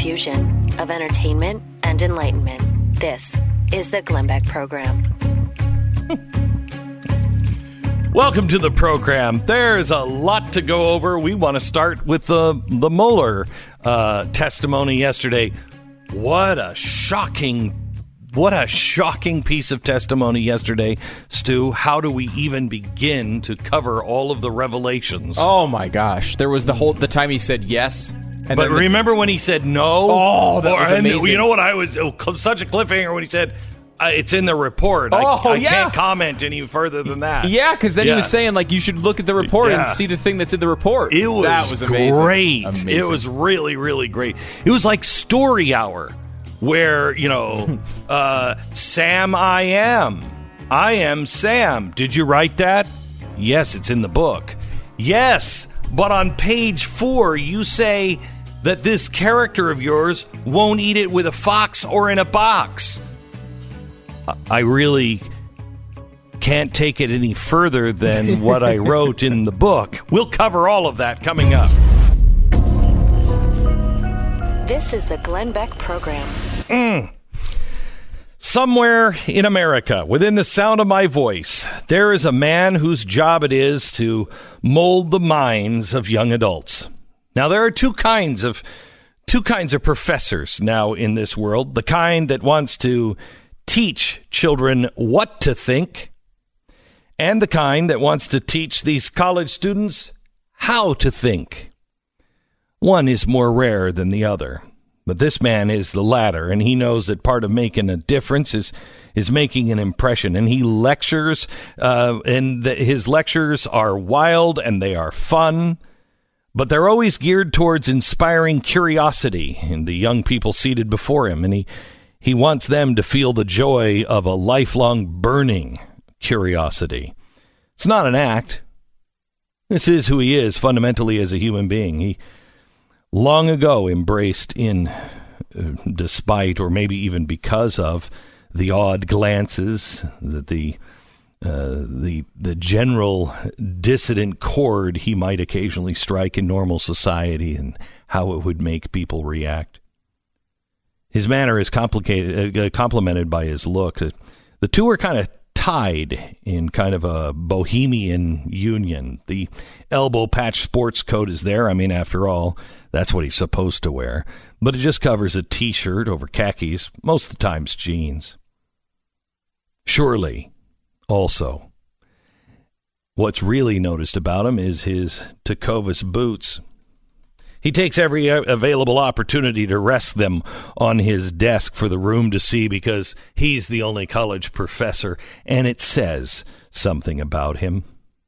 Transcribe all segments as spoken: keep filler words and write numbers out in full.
fusion of entertainment and enlightenment. This is the Glenn Beck Program. Welcome to the program. There's a lot to go over. We want to start with the, the Mueller uh, testimony yesterday. What a shocking What a shocking piece of testimony yesterday, Stu. How do we even begin to cover all of the revelations? Oh, my gosh. There was the whole the time he said yes. And but remember the, when he said no? Oh, that was amazing. And, you know what? I was it was such a cliffhanger when he said, uh, it's in the report. Oh, I, I yeah. can't comment any further than that. Yeah, because then yeah. he was saying, like, you should look at the report yeah. and see the thing that's in the report. It was, that was amazing. great. Amazing. It was really, really great. It was like Story Hour. Where, you know, uh, Sam I am. I am Sam. Did you write that? Yes, it's in the book. Yes, but on page four, you say that this character of yours won't eat it with a fox or in a box. I really can't take it any further than what I wrote in the book. We'll cover all of that coming up. This is the Glenn Beck Program. Mm. Somewhere in America, within the sound of my voice, there is a man whose job it is to mold the minds of young adults. Now, there are two kinds of two kinds of professors now in this world. The kind that wants to teach children what to think, and the kind that wants to teach these college students how to think. One is more rare than the other. But this man is the latter, and he knows that part of making a difference is is making an impression. And he lectures, uh, and the, his lectures are wild and they are fun, but they're always geared towards inspiring curiosity in the young people seated before him. And he, he wants them to feel the joy of a lifelong burning curiosity. It's not an act. This is who he is fundamentally as a human being. He long ago embraced in, uh, despite or maybe even because of, the odd glances that the uh, the the general dissident chord he might occasionally strike in normal society and how it would make people react. His manner is complicated, uh, complemented by his look. The two are kind of tied in kind of a bohemian union. The elbow patch sports coat is there. I mean, after all, that's what he's supposed to wear. But it just covers a T-shirt over khakis, most of the times jeans. Surely, also, what's really noticed about him is his Tecovas boots. He takes every available opportunity to rest them on his desk for the room to see because he's the only college professor, and it says something about him.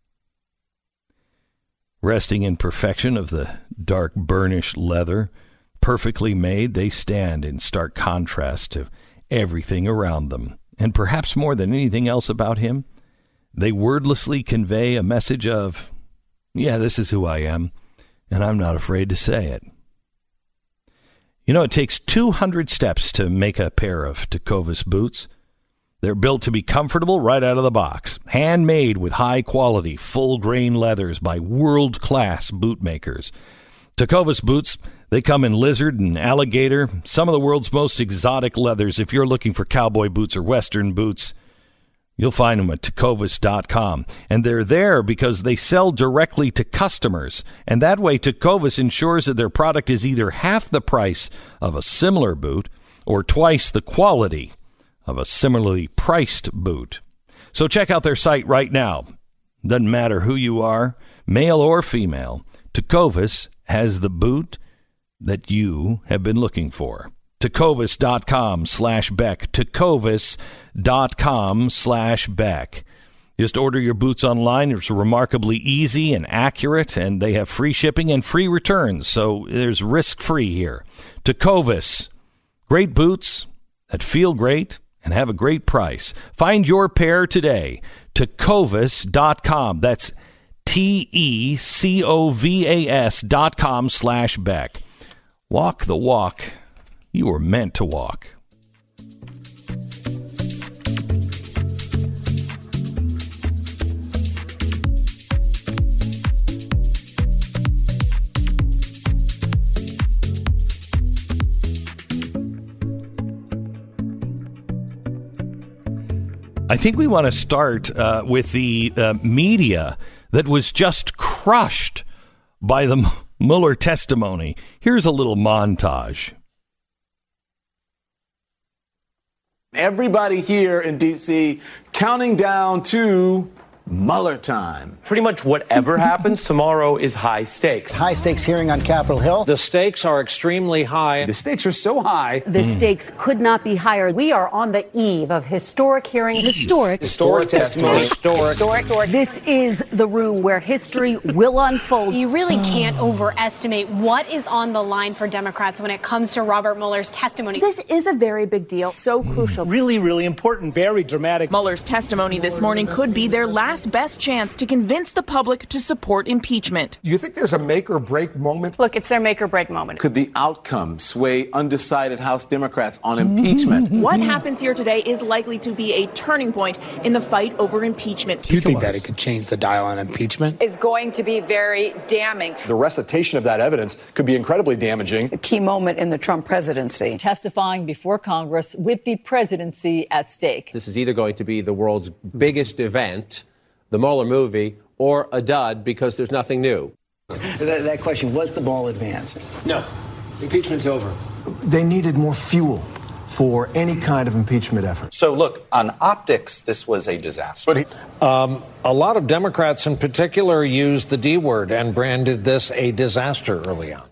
Resting in perfection of the dark burnished leather, perfectly made, they stand in stark contrast to everything around them. And perhaps more than anything else about him, they wordlessly convey a message of, yeah, this is who I am. And I'm not afraid to say it. You know, it takes two hundred steps to make a pair of Tecovas boots. They're built to be comfortable right out of the box. Handmade with high-quality, full-grain leathers by world-class boot makers. Tecovas boots, they come in lizard and alligator, some of the world's most exotic leathers. If you're looking for cowboy boots or western boots, you'll find them at tecovas dot com. And they're there because they sell directly to customers. And that way, Tecovas ensures that their product is either half the price of a similar boot or twice the quality of a similarly priced boot. So check out their site right now. Doesn't matter who you are, male or female, Tecovas has the boot that you have been looking for. Tecovas dot com slash Beck. Tecovas dot com slash Beck. Just order your boots online. It's remarkably easy and accurate, and they have free shipping and free returns, so there's risk-free here. Tecovas, great boots that feel great and have a great price. Find your pair today. Tecovas dot com. That's T E C O V A S dot com slash Beck. Walk the walk you were meant to walk. I think we want to start uh, with the uh, media that was just crushed by the Mueller testimony. Here's a little montage. Everybody here in D C counting down to Mueller time. Pretty much whatever happens tomorrow is high stakes. High stakes hearing on Capitol Hill. The stakes are extremely high. The stakes are so high. The mm. stakes could not be higher. We are on the eve of historic hearings. Historic. Historic testimony. Historic. Historic. Historic. This is the room where history will unfold. You really can't overestimate what is on the line for Democrats when it comes to Robert Mueller's testimony. This is a very big deal. So crucial. Really, really important. Very dramatic. Mueller's testimony this morning could be their last best chance to convince the public to support impeachment. Do you think there's a make or break moment? Look, it's their make or break moment. Could the outcome sway undecided House Democrats on impeachment? What happens here today is likely to be a turning point in the fight over impeachment. Do you think that it could change the dial on impeachment? Is going to be very damning. The recitation of that evidence could be incredibly damaging. A key moment in the Trump presidency. Testifying before Congress with the presidency at stake. This is either going to be the world's biggest event, the Mueller movie, or a dud because there's nothing new. That, that question, was the ball advanced? No. Impeachment's over. They needed more fuel for any kind of impeachment effort. So, look, on optics, this was a disaster. Um, a lot of Democrats in particular used the D word and branded this a disaster early on.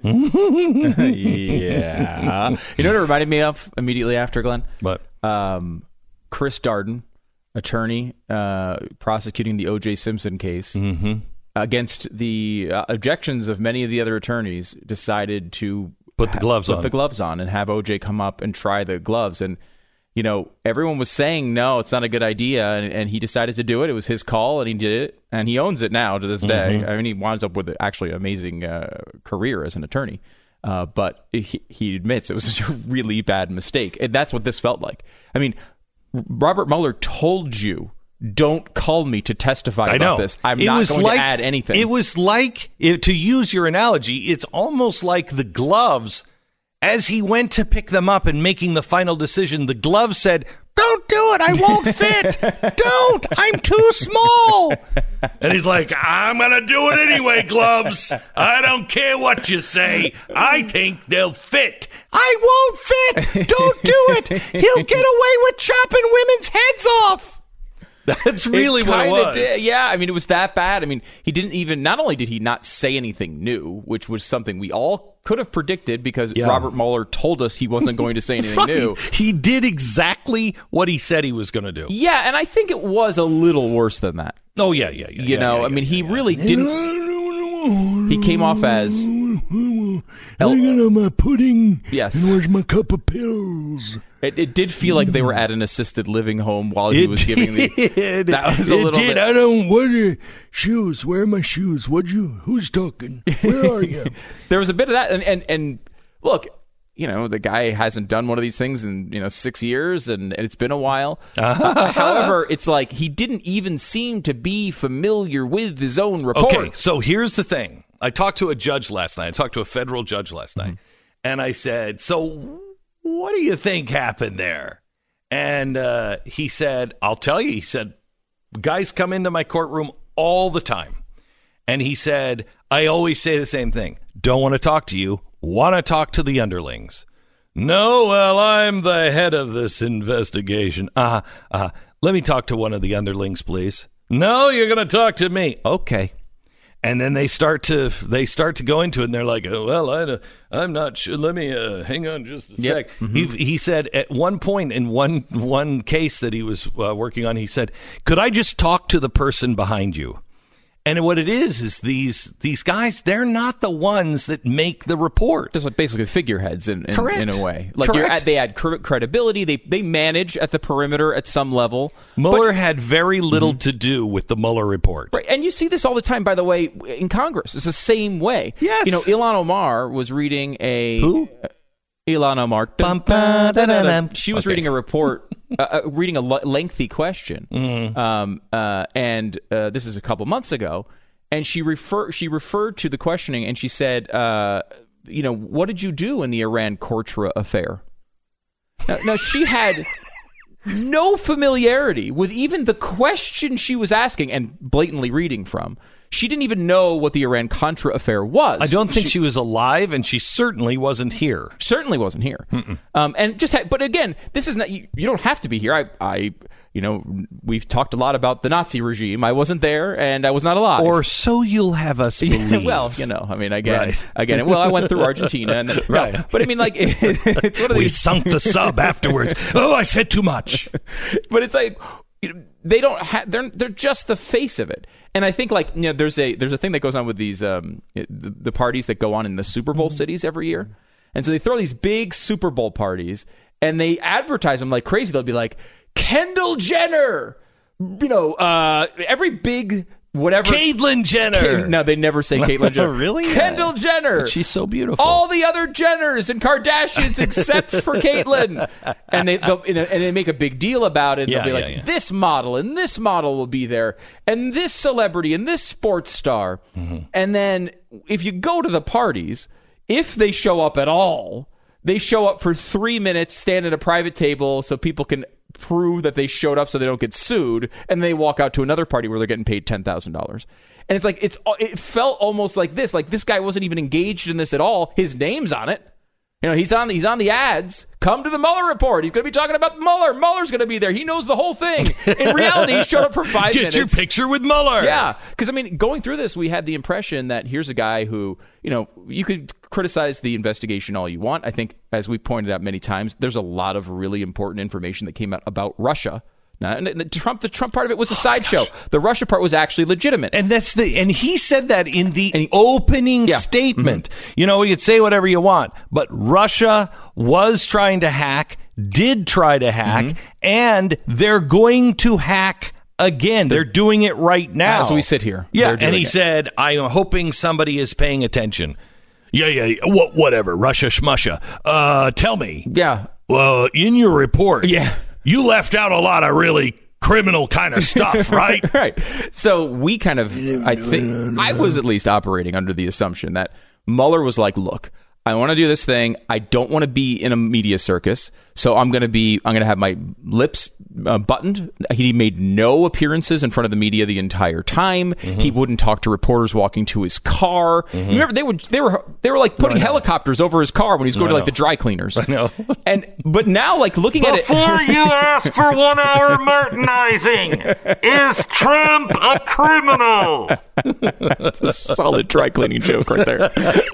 Yeah. You know what it reminded me of immediately after, Glenn? What? Um, Chris Darden, attorney uh, prosecuting the O J Simpson case, mm-hmm. against the uh, objections of many of the other attorneys, decided to put the gloves put on. the gloves on and have O J come up and try the gloves. And, you know, everyone was saying, no, it's not a good idea. And, and he decided to do it. It was his call, and he did it. And he owns it now to this day. Mm-hmm. I mean, he winds up with actually an amazing uh, career as an attorney. Uh, but he, he admits it was such a really bad mistake. And that's what this felt like. I mean, Robert Mueller told you, don't call me to testify I about know. this. I'm it not was going like, to add anything. It was like, it, to use your analogy, it's almost like the gloves, as he went to pick them up and making the final decision, the gloves said, don't do it. I won't fit. Don't. I'm too small. And he's like, I'm going to do it anyway, gloves. I don't care what you say. I think they'll fit. I won't fit. Don't do it. He'll get away with chopping women's heads off. That's really it what it was. Did, yeah, I mean, it was that bad. I mean, he didn't even, not only did he not say anything new, which was something we all could have predicted because yeah. Robert Mueller told us he wasn't going to say anything right. new. He did exactly what he said he was going to do. Yeah, and I think it was a little worse than that. Oh, yeah, yeah, yeah. You yeah, know, yeah, I mean, yeah, he yeah. really didn't. He came off as. I got my pudding. Yes. And where's my cup of pills? It, it did feel like they were at an assisted living home while he it was giving the. Did. That was a it little did. bit. I don't. What are shoes? Where are my shoes? What you? Who's talking? Where are you? There was a bit of that, and and and look, you know, the guy hasn't done one of these things in you know six years, and, and it's been a while. Uh, however, it's like he didn't even seem to be familiar with his own report. Okay, so here's the thing. I talked to a judge last night. I talked to a federal judge last night, mm-hmm. and I said, "So, what do you think happened there?" And uh, he said, I'll tell you, he said, guys come into my courtroom all the time. And he said, I always say the same thing. Don't want to talk to you. Want to talk to the underlings. No, well, I'm the head of this investigation. Uh, uh, let me talk to one of the underlings, please. No, you're going to talk to me. Okay. And then they start to they start to go into it, and they're like, oh, well, I, I'm not sure. Let me uh, hang on just a yep. sec. Mm-hmm. He, he said at one point in one one case that he was uh, working on, he said, could I just talk to the person behind you? And what it is is these these guys, they're not the ones that make the report. Just like basically figureheads in, in, Correct. in a way. Like you're at, they add cr- credibility. They they manage at the perimeter at some level. Mueller but, had very little mm-hmm. to do with the Mueller report. Right. And you see this all the time, by the way, in Congress. It's the same way. Yes. You know, Ilhan Omar was reading a... Who? Uh, Ilhan Omar. Dun, dun, dun, dun, dun. She was okay. reading a report, uh, uh, reading a l- lengthy question. Mm-hmm. Um, uh, and uh, this is a couple months ago. And she refer she referred to the questioning, and she said, uh, "You know, what did you do in the Iran Contra affair?" Now, now she had no familiarity with even the question she was asking and blatantly reading from. She didn't even know what the Iran-Contra affair was. I don't think she, she was alive, and she certainly wasn't here. Certainly wasn't here. Um, and just, ha- but again, this is not. You, you don't have to be here. I, I, you know, we've talked a lot about the Nazi regime. I wasn't there, and I was not alive. Or so you'll have us believe. Well, you know, I mean, again, right. again. Well, I went through Argentina, and then, right. No, but I mean, like, it, it's one of we these. sunk the sub afterwards. Oh, I said too much. But it's like. They don't have. They're they're just the face of it, and I think like you know, there's a there's a thing that goes on with these um the, the parties that go on in the Super Bowl cities every year, and so they throw these big Super Bowl parties, and they advertise them like crazy. They'll be like Kendall Jenner, you know, uh, every big. Whatever. Caitlyn Jenner. K- no, they never say Caitlyn Jenner. Really? Kendall Yeah. Jenner. But she's so beautiful. All the other Jenners and Kardashians except for Caitlyn. And they they'll, and they make a big deal about it. And Yeah, they'll be yeah, like, yeah. this model and this model will be there. And this celebrity and this sports star. Mm-hmm. And then if you go to the parties, if they show up at all, they show up for three minutes, stand at a private table so people can prove that they showed up so they don't get sued, and they walk out to another party where they're getting paid ten thousand dollars. And it's like, it's it felt almost like this. Like, this guy wasn't even engaged in this at all. His name's on it. You know, he's on he's on the ads. Come to the Mueller report. He's going to be talking about Mueller. Mueller's going to be there. He knows the whole thing. In reality, he showed up for five Get minutes. your picture with Mueller. Yeah. Because, I mean, going through this, we had the impression that here's a guy who, you know, you could criticize the investigation all you want. I think, as we've pointed out many times, there's a lot of really important information that came out about Russia. Now, and Trump, the Trump part of it was a sideshow. The Russia part was actually legitimate. And that's the and he said that in the he, opening yeah. statement. Mm-hmm. You know, you can say whatever you want, but Russia was trying to hack, did try to hack, mm-hmm. and they're going to hack again. They're doing it right now. As we sit here. Yeah, and he it. said, I'm hoping somebody is paying attention. Yeah, yeah, what, whatever, Russia schmusha. Uh, tell me. Yeah. Uh, in your report. Yeah. You left out a lot of really criminal kind of stuff, right? Right. So we kind of, I think, I was at least operating under the assumption that Mueller was like, look, I want to do this thing. I don't want to be in a media circus. So I'm going to be, I'm going to have my lips uh, buttoned. He made no appearances in front of the media the entire time. Mm-hmm. He wouldn't talk to reporters walking to his car. Mm-hmm. Remember, they would, they were, they were like putting no, helicopters over his car when he was going no, to like the dry cleaners. I know. And, but now like looking Before at it. Before you ask for one hour Martinizing, is Trump a criminal? That's a solid dry cleaning joke right there.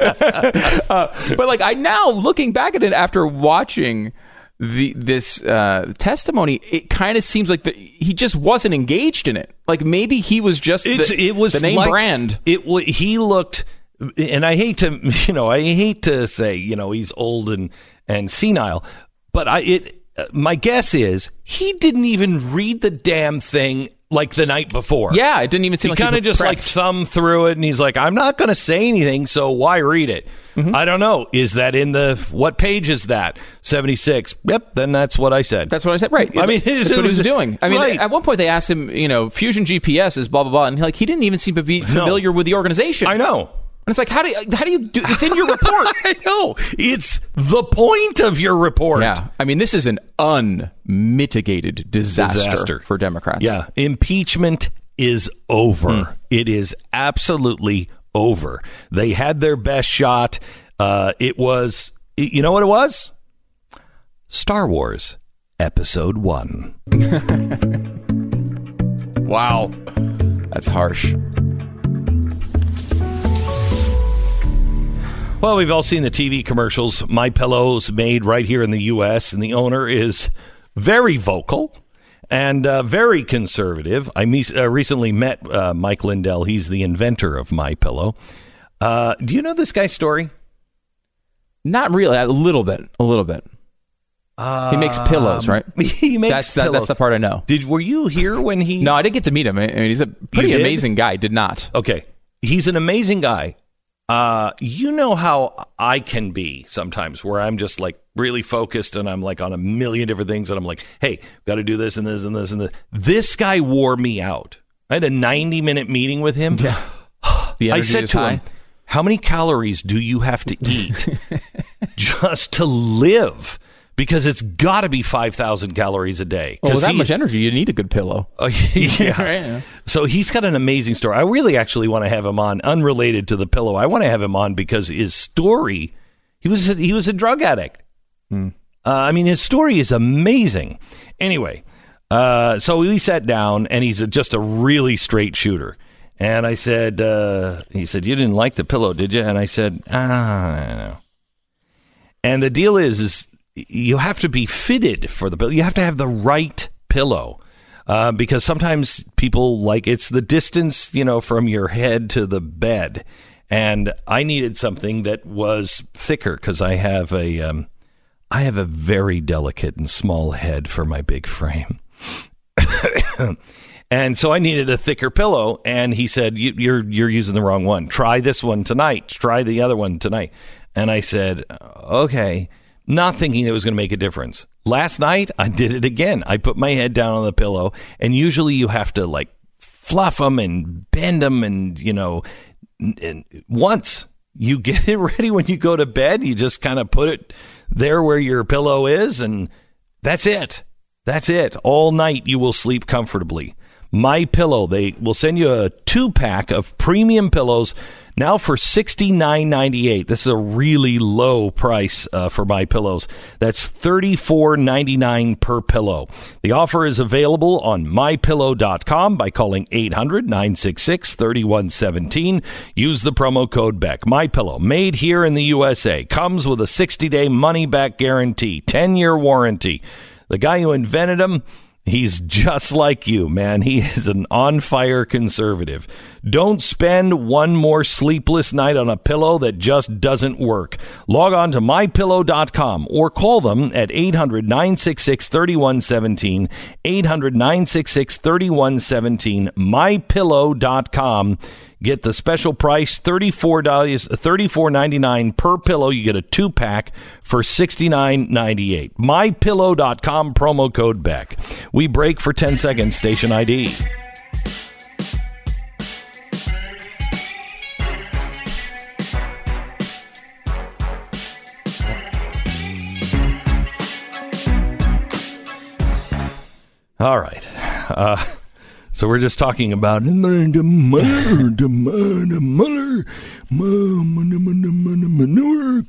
uh, but like I now looking back at it after watching the this uh, testimony, it kind of seems like the, he just wasn't engaged in it. Like maybe he was just the, it was the name like, brand. It he looked, and I hate to you know I hate to say you know he's old and and senile, but I it my guess is he didn't even read the damn thing. Like the night before. Yeah, it didn't even seem he like kind he of just prepped. like thumbed through it, and he's like, "I'm not going to say anything, so why read it?" Mm-hmm. I don't know. Is that in the what page is that? seventy-six. Yep. Then that's what I said. That's what I said. Right. I mean, that's what he was doing. I mean, right. at one point they asked him, you know, Fusion G P S is blah blah blah, and like he didn't even seem to be familiar no. with the organization. I know. And it's like, how do you, how do you do? It's in your report. I know. It's the point of your report. Yeah. I mean, this is an unmitigated disaster, disaster. for Democrats. Yeah. Impeachment is over. Mm. It is absolutely over. They had their best shot. Uh, it was, you know what it was? Star Wars Episode One. Wow. That's harsh. Well, we've all seen the T V commercials. My Pillow's made right here in the U S, and the owner is very vocal and uh, very conservative. I me- uh, recently met uh, Mike Lindell. He's the inventor of My Pillow. Uh, do you know this guy's story? Not really. A little bit. A little bit. Um, he makes pillows, right? He makes that's, pillows. That, that's the part I know. Did were you here when he? No, I didn't get to meet him. I mean, he's a pretty amazing guy. Did not. Okay, he's an amazing guy. Uh, you know how I can be sometimes where I'm just like really focused and I'm like on a million different things and I'm like, hey, got to do this and this and this and this. This guy wore me out. I had a ninety minute meeting with him. Yeah. The energy I said is to high. him, how many calories do you have to eat just to live? because it's got to be five thousand calories a day. Oh, that he, much energy, you need a good pillow. Uh, yeah. yeah. So he's got an amazing story. I really actually want to have him on, unrelated to the pillow. I want to have him on because his story, he was a, he was a drug addict. Hmm. Uh, I mean, his story is amazing. Anyway, uh, so we sat down, and he's a, just a really straight shooter. And I said, uh, he said, you didn't like the pillow, did you? And I said, ah, I don't know. And the deal is, is you have to be fitted for the pillow. You have to have the right pillow. Uh, because sometimes people like it's the distance, you know, from your head to the bed. And I needed something that was thicker because I have a, um, I have a very delicate and small head for my big frame. And so I needed a thicker pillow. And he said, you, you're, you're using the wrong one. Try this one tonight. Try the other one tonight. And I said, okay, not thinking it was going to make a difference. Last night, I did it again. I put my head down on the pillow, and usually you have to like fluff them and bend them, and you know, and once you get it ready when you go to bed, you just kind of put it there where your pillow is, and that's it. That's it. All night you will sleep comfortably. My Pillow, they will send you a two-pack of premium pillows now for sixty-nine ninety-eight. This is a really low price uh, for My Pillows. That's thirty-four ninety-nine per pillow. The offer is available on my pillow dot com by calling eight hundred nine six six three one one seven. Use the promo code Beck. My Pillow, made here in the U S A, comes with a sixty-day money-back guarantee, ten-year warranty. The guy who invented them, he's just like you, man. He is an on-fire conservative. Don't spend one more sleepless night on a pillow that just doesn't work. Log on to my pillow dot com or call them at eight hundred nine six six three one one seven, eight hundred nine six six three one one seven, my pillow dot com. Get the special price, thirty-four ninety-nine per pillow. You get a two-pack for sixty-nine ninety-eight. my pillow dot com, promo code Beck. We break for ten seconds, station I D. All right. Uh, so we're just talking about the Mueller, the Mueller, the Mueller, Mueller,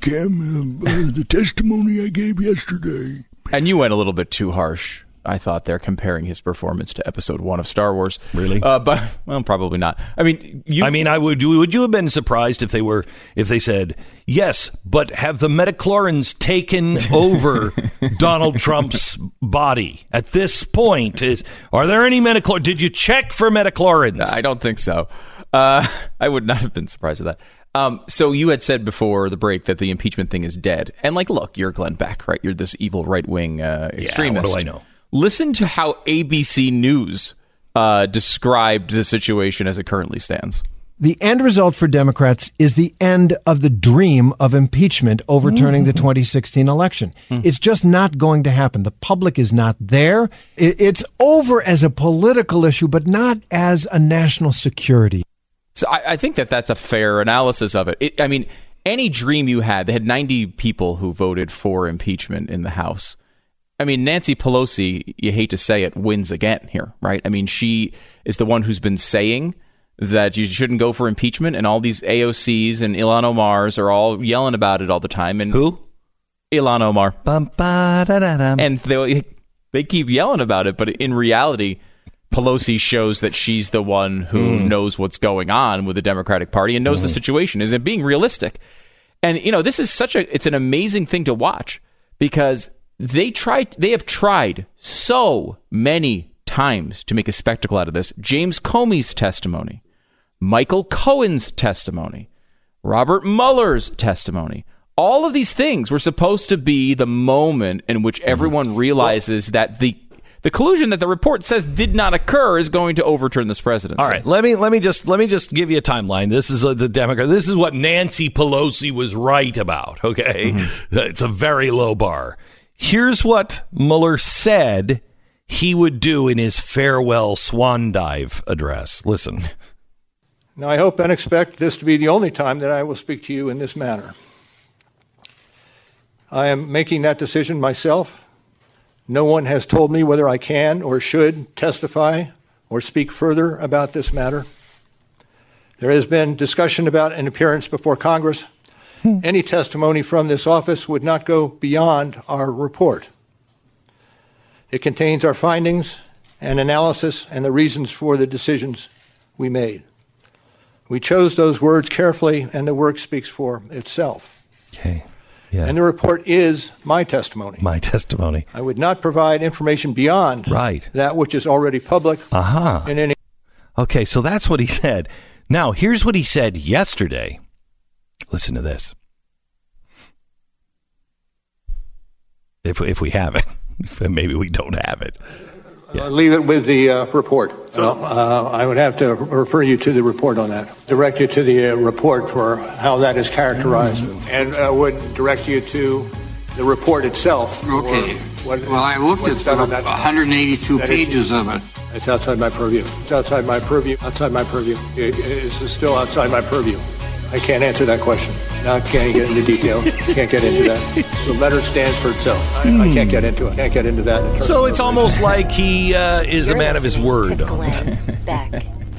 the testimony I gave yesterday. And you went a little bit too harsh, I thought, there, comparing his performance to Episode One of Star Wars. Really? Uh, but well, probably not. I mean, you. I mean, I would. Would you have been surprised if they were, if they said yes, but have the midichlorians taken over Donald Trump's body at this point? Is are there any midichlorians? Did you check for midichlorians? I don't think so. Uh, I would not have been surprised at that. Um, so you had said before the break that the impeachment thing is dead, and like, look, you're Glenn Beck, right? You're this evil right wing uh, extremist. Yeah, what do I know? Listen to how A B C News uh, described the situation as it currently stands. The end result for Democrats is the end of the dream of impeachment overturning mm-hmm. the twenty sixteen election. Mm-hmm. It's just not going to happen. The public is not there. It's over as a political issue, but not as a national security. So I, I think that that's a fair analysis of it. it. I mean, any dream you had, they had ninety people who voted for impeachment in the House. I mean, Nancy Pelosi, you hate to say it, wins again here, right? I mean, she is the one who's been saying that you shouldn't go for impeachment, and all these A O Cs and Ilhan Omars are all yelling about it all the time. And who? Ilhan Omar. Bum, ba, da, da, da. And they, they keep yelling about it, but in reality, Pelosi shows that she's the one who mm. knows what's going on with the Democratic Party and knows mm. the situation. Is it being realistic? And, you know, this is such a, it's an amazing thing to watch because they tried, they have tried so many times to make a spectacle out of this. James Comey's testimony, Michael Cohen's testimony, Robert Mueller's testimony. All of these things were supposed to be the moment in which everyone realizes well, that the the collusion that the report says did not occur is going to overturn this presidency. All right, let me let me just let me just give you a timeline. This is uh, the Democrat. This is what Nancy Pelosi was right about. Okay, mm-hmm. It's a very low bar. Here's what Mueller said he would do in his farewell swan dive address. Listen. Now, I hope and expect this to be the only time that I will speak to you in this manner. I am making that decision myself. No one has told me whether I can or should testify or speak further about this matter. There has been discussion about an appearance before Congress. Any testimony from this office would not go beyond our report. It contains our findings and analysis and the reasons for the decisions we made. We chose those words carefully, and the work speaks for itself. Okay. Yeah. And the report is my testimony. My testimony. I would not provide information beyond right. that which is already public. Uh-huh. In any- okay, so that's what he said. Now, here's what he said yesterday. Listen to this. If if we have it. Maybe we don't have it. Yeah. I'll leave it with the uh, report. So, uh, I would have to refer you to the report on that. Direct you to the uh, report for how that is characterized, mm-hmm. and uh, would direct you to the report itself. Okay. What, well, I looked at the one hundred eighty-two pages of it. It's outside my purview. It's outside my purview. Outside my purview. It, it's still outside my purview. I can't answer that question. Now I can't get into detail. Can't get into that. The letter stands for itself. I, hmm. I can't get into it. Can't get into that. So it's almost like he uh, is You're a man of his word. Back.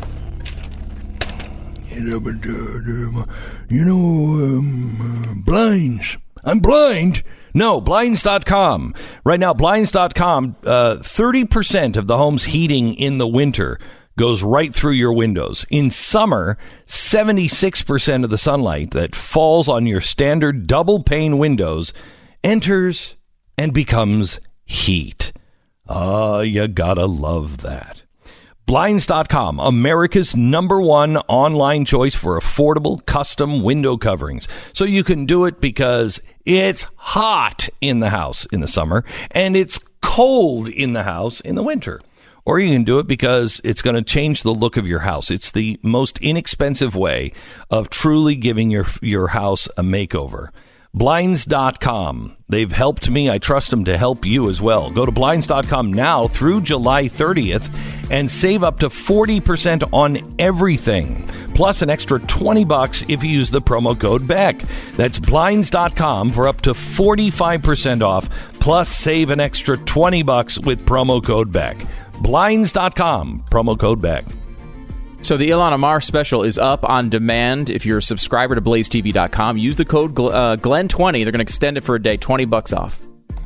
You know, um, uh, blinds. I'm blind. No, blinds dot com. Right now, blinds dot com, uh, thirty percent of the home's heating in the winter goes right through your windows. In summer, seventy-six percent of the sunlight that falls on your standard double pane windows enters and becomes heat. Ah, uh, you gotta love that. blinds dot com, America's number one online choice for affordable custom window coverings. So you can do it because it's hot in the house in the summer and it's cold in the house in the winter. Or you can do it because it's going to change the look of your house. It's the most inexpensive way of truly giving your your house a makeover. blinds dot com. They've helped me. I trust them to help you as well. Go to blinds dot com now through July thirtieth and save up to forty percent on everything. Plus an extra twenty bucks if you use the promo code Beck. That's blinds dot com for up to forty-five percent off. Plus save an extra twenty bucks with promo code Beck. blinds dot com, promo code Beck. So the Ilhan Omar special is up on demand. If you're a subscriber to blaze t v dot com, use the code uh, Glenn twenty. They're going to extend it for a day, twenty bucks off.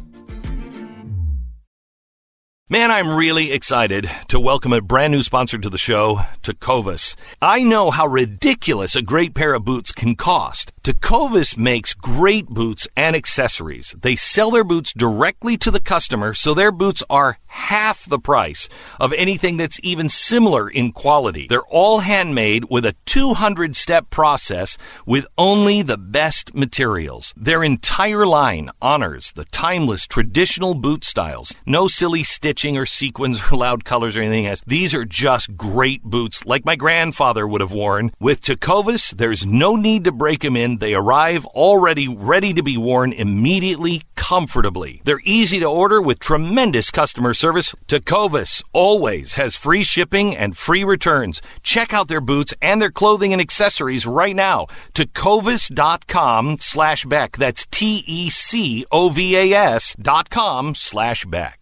Man, I'm really excited to welcome a brand new sponsor to the show, Tecovas. I know how ridiculous a great pair of boots can cost. Tecovas makes great boots and accessories. They sell their boots directly to the customer, so their boots are half the price of anything that's even similar in quality. They're all handmade with a two hundred step process with only the best materials. Their entire line honors the timeless traditional boot styles. No silly stitching or sequins or loud colors or anything else. These are just great boots like my grandfather would have worn. With Tecovas, there's no need to break them in. They arrive already ready to be worn immediately, comfortably. They're easy to order with tremendous customer service. Tecovas always has free shipping and free returns. Check out their boots and their clothing and accessories right now. Tecovas dot com slash Beck. That's T E C O V A S dot com slash Beck.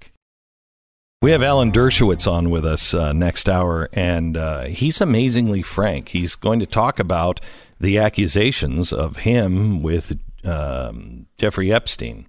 We have Alan Dershowitz on with us uh, next hour, and uh, he's amazingly frank. He's going to talk about the accusations of him with um, Jeffrey Epstein.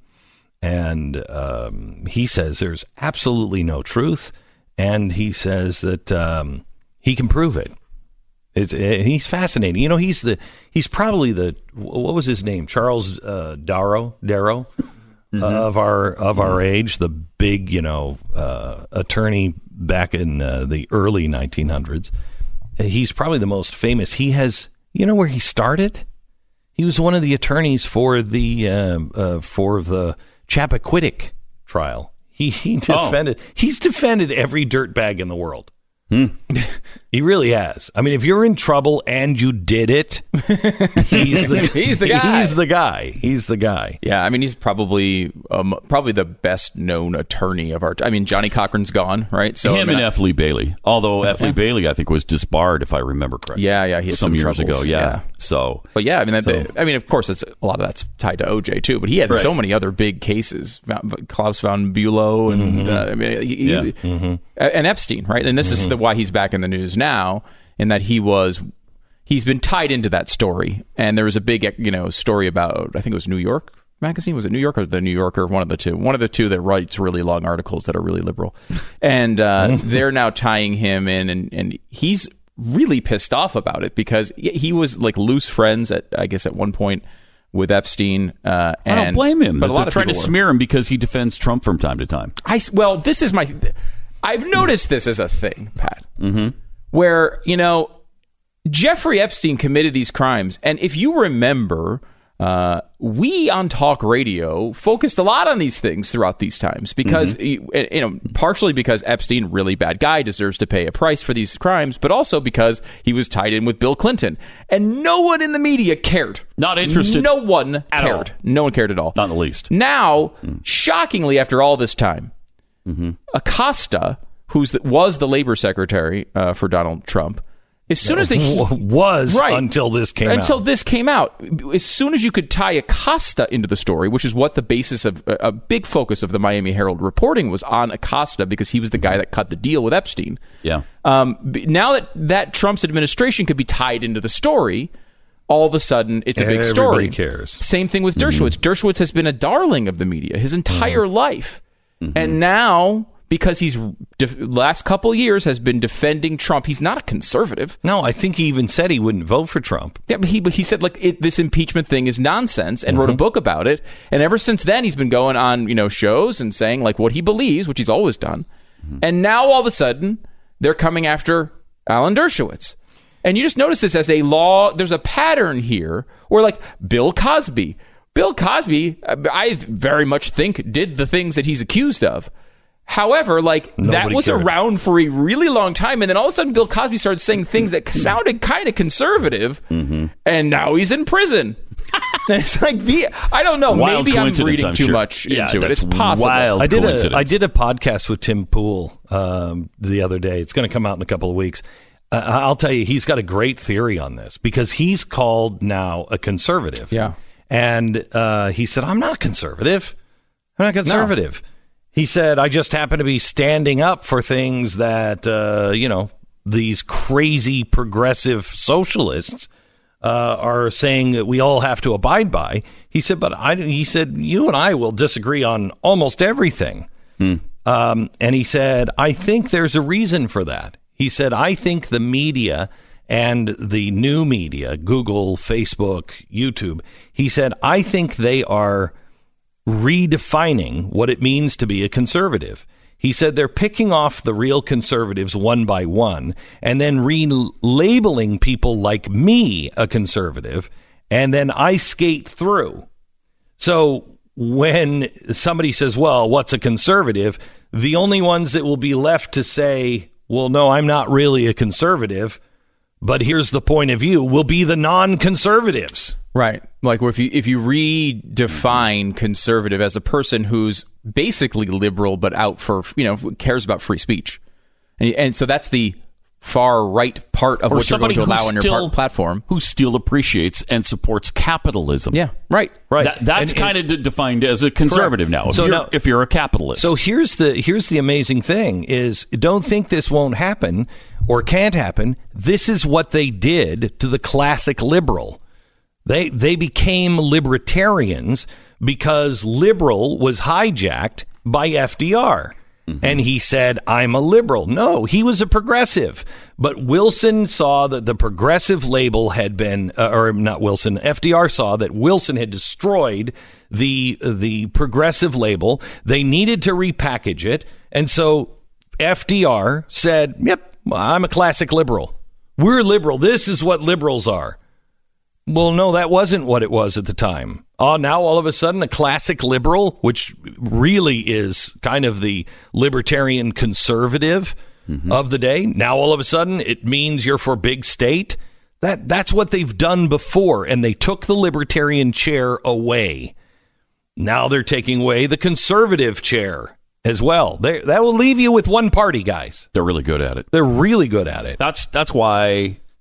And um, he says there's absolutely no truth, and he says that um, he can prove it. It's, uh, he's fascinating. You know, he's the he's probably the, what was his name? Charles uh, Darrow? Darrow? Mm-hmm. Of our of our age, the big, you know, uh, attorney back in uh, the early nineteen hundreds. He's probably the most famous. He has, you know, where he started. He was one of the attorneys for the uh, uh, for the Chappaquiddick trial. He he defended. Oh. He's defended every dirtbag in the world. Hmm. He really has. I mean, if you're in trouble and you did it, he's the he's the guy. He's the guy. He's the guy. Yeah, I mean, he's probably um, probably the best known attorney of our. I mean, Johnny Cochran's gone, right? So him I mean, and I, F. Lee Bailey. Although F. Lee Bailey, I think, was disbarred, if I remember correctly. Yeah, yeah, he had some, some years troubles. ago. Yeah. yeah. So, but yeah, I mean, that, so, I mean, of course, it's a lot of that's tied to O J too. But he had right. so many other big cases, Klaus von Bülow, and mm-hmm. uh, I mean, he, yeah. he, mm-hmm. and Epstein, right? And this mm-hmm. is the, why he's back in the news now, in that he was. He's been tied into that story, and there was a big, you know, story about, I think it was New York Magazine. Was it New York or the New Yorker? One of the two. One of the two that writes really long articles that are really liberal, and uh, they're now tying him in, and, and he's really pissed off about it because he was like loose friends at, I guess, at one point with Epstein. Uh, and, I don't blame him. But a lot they're of trying to were. smear him because he defends Trump from time to time. I well, this is my. I've noticed this as a thing, Pat, mm-hmm. where you know. Jeffrey Epstein committed these crimes, and if you remember, uh, we on talk radio focused a lot on these things throughout these times because, mm-hmm. you, you know, partially because Epstein, really bad guy, deserves to pay a price for these crimes, but also because he was tied in with Bill Clinton, and no one in the media cared. Not interested. No one at cared. all. No one cared at all. Not in the least. Now, mm. shockingly, after all this time, mm-hmm. Acosta, who was the labor secretary uh, for Donald Trump. As soon as they was right, until this came until out. Until this came out. As soon as you could tie Acosta into the story, which is what the basis of a, a big focus of the Miami Herald reporting was on Acosta because he was the guy that cut the deal with Epstein. Yeah. Um, now that, that Trump's administration could be tied into the story, all of a sudden it's a big story. Everybody cares. Same thing with Dershowitz. Mm-hmm. Dershowitz has been a darling of the media his entire mm-hmm. life. Mm-hmm. And now... because he's de- last couple of years has been defending Trump. He's not a conservative. No, I think he even said he wouldn't vote for Trump. Yeah, but he but he said like it, this impeachment thing is nonsense and mm-hmm. wrote a book about it. And ever since then, he's been going on you know shows and saying like what he believes, which he's always done. Mm-hmm. And now all of a sudden they're coming after Alan Dershowitz. And you just notice this as a law. There's a pattern here where like Bill Cosby, Bill Cosby, I very much think did the things that he's accused of. However, like Nobody that was cared. around for a really long time, and then all of a sudden, Bill Cosby started saying things that sounded kind of conservative, mm-hmm. and now he's in prison. And it's like the I don't know. Wild maybe I'm reading I'm too sure. much yeah, into it. It's possible. Wild I did a I did a podcast with Tim Pool um, the other day. It's going to come out in a couple of weeks. Uh, I'll tell you, he's got a great theory on this because he's called now a conservative. Yeah, and uh, he said, "I'm not a conservative. I'm not conservative." No. He said, I just happen to be standing up for things that, uh, you know, these crazy progressive socialists uh, are saying that we all have to abide by. He said, but I, he said, you and I will disagree on almost everything. Hmm. Um, and he said, I think there's a reason for that. He said, I think the media and the new media, Google, Facebook, YouTube, he said, I think they are redefining what it means to be a conservative. He said they're picking off the real conservatives one by one and then relabeling people like me a conservative, and then I skate through. So when somebody says, well, what's a conservative? The only ones that will be left to say, well, no, I'm not really a conservative, but here's the point of view, will be the non-conservatives. Right. Like if you if you redefine conservative as a person who's basically liberal but out for, you know, cares about free speech. And, and so that's the far right part of or what you're going to allow on your still, part platform. Who still appreciates and supports capitalism. Yeah, right. Right. That, that's and, kind and, of defined as a conservative correct. now. If, so you're, now. if you're a capitalist. So here's the here's the amazing thing is don't think this won't happen or can't happen. This is what they did to the classic liberal. They they became libertarians because liberal was hijacked by F D R. Mm-hmm. And he said, I'm a liberal. No, he was a progressive. But Wilson saw that the progressive label had been, uh, or not Wilson, F D R saw that Wilson had destroyed the the progressive label. They needed to repackage it. And so F D R said, yep, I'm a classic liberal. We're liberal. This is what liberals are. Well, no, that wasn't what it was at the time. Oh, now all of a sudden a classic liberal, which really is kind of the libertarian conservative mm-hmm. of the day. Now all of a sudden it means you're for big state. That that's what they've done before. And they took the libertarian chair away. Now they're taking away the conservative chair as well. They, that will leave you with one party, guys. They're really good at it. They're really good at it. That's that's why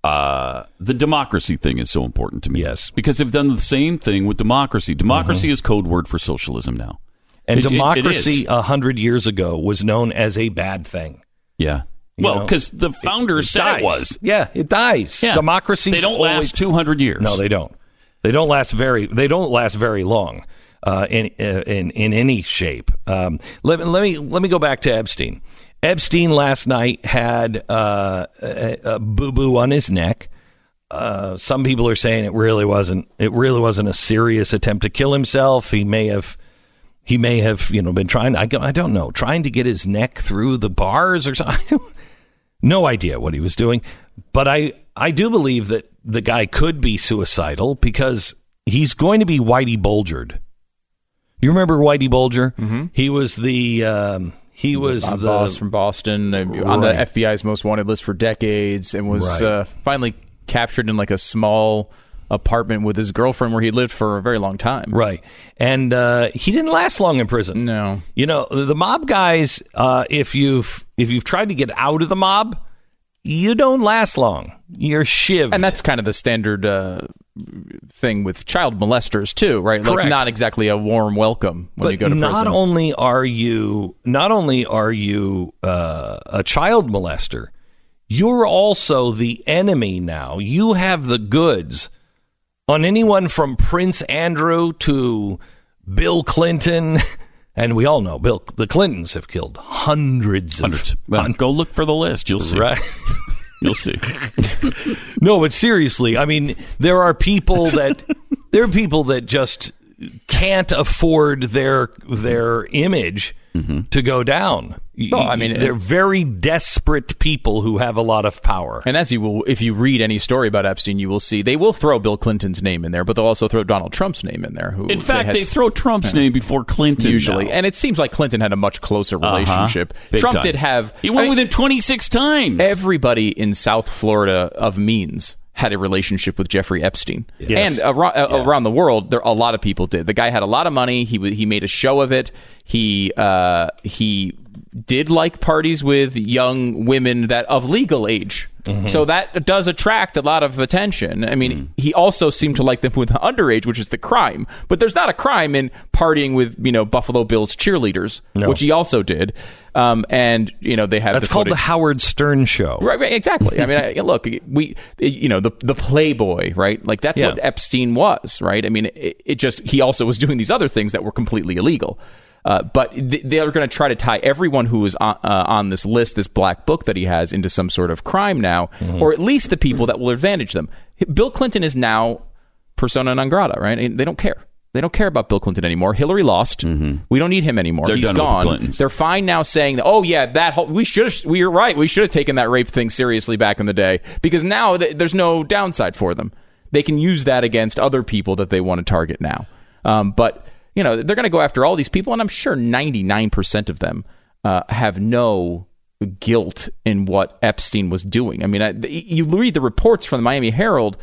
uh, the democracy thing is so important to me. Yes. Because they've done the same thing with democracy. Democracy Mhm. is code word for socialism now. And It- it- it democracy is. a hundred years ago was known as a bad thing. Yeah. You Well, know, because the founders it said dies. it was. Yeah, it dies. Yeah. Democracy. They don't last two hundred years. No, they don't. They don't last very. They don't last very long uh, in uh, in in any shape. Um, let me let me let me go back to Epstein. Epstein last night had uh, a, a boo boo on his neck. Uh, some people are saying it really wasn't. It really wasn't a serious attempt to kill himself. He may have. He may have, you know, been trying. I, I don't know, trying to get his neck through the bars or something. No idea what he was doing, but I, I do believe that the guy could be suicidal because he's going to be Whitey Bulgered. You remember Whitey Bulger? Mm-hmm. He was the um, he was Bob the boss from Boston, uh, on the Right. F B I's most wanted list for decades, and was Right. uh, finally captured in like a small apartment with his girlfriend where he lived for a very long time. Right. And uh, he didn't last long in prison. No. You know, the mob guys, uh, if you've if you've tried to get out of the mob, you don't last long. You're shivved. And that's kind of the standard uh, thing with child molesters too, right? Like Correct. not exactly a warm welcome when but you go to not prison. only are you not only are you uh, a child molester, you're also the enemy now. You have the goods on anyone from Prince Andrew to Bill Clinton. And we all know Bill, the Clintons have killed hundreds of... Hundreds. Well, go look for the list. You'll see. Right. You'll see. No, but seriously, I mean, there are people that there are people that just can't afford their their image Mm-hmm. to go down. No, I mean, they're very desperate people who have a lot of power. And as you will, if you read any story about Epstein, you will see they will throw Bill Clinton's name in there, but they'll also throw Donald Trump's name in there. Who In fact, had they throw Trump's name before Clinton usually, now. and it seems like Clinton had a much closer relationship. Uh-huh. Big Trump time. did have. He went I mean, with him twenty-six times. Everybody in South Florida of means had a relationship with Jeffrey Epstein. Yes. And around, uh, around the world, there a lot of people did. The guy had a lot of money. He w- he made a show of it. He uh, he did like parties with young women that of legal age. Mm-hmm. So that does attract a lot of attention. I mean, mm. he also seemed to like them with underage, which is the crime. But there's not a crime in partying with, you know, Buffalo Bills cheerleaders, No. which he also did. Um, and, you know, they have That's the called footage. the Howard Stern Show. Right, right, exactly. I mean, I, look, we, you know, the the Playboy, right? Like that's Yeah. what Epstein was, right? I mean, it, it just he also was doing these other things that were completely illegal. Uh, but th- they are going to try to tie everyone who is on, uh, on this list, this black book that he has, into some sort of crime now, Mm-hmm. or at least the people that will advantage them. Bill Clinton is now persona non grata, right? And they don't care. They don't care about Bill Clinton anymore. Hillary lost. Mm-hmm. We don't need him anymore. They're He's done with the gone. Clintons. They're fine now saying that, oh, yeah, that whole, we should have, we were right. We should have taken that rape thing seriously back in the day, because now th- there's no downside for them. They can use that against other people that they want to target now. Um, but, you know, they're going to go after all these people, and I'm sure ninety-nine percent of them uh, have no guilt in what Epstein was doing. I mean, I, you read the reports from the Miami Herald,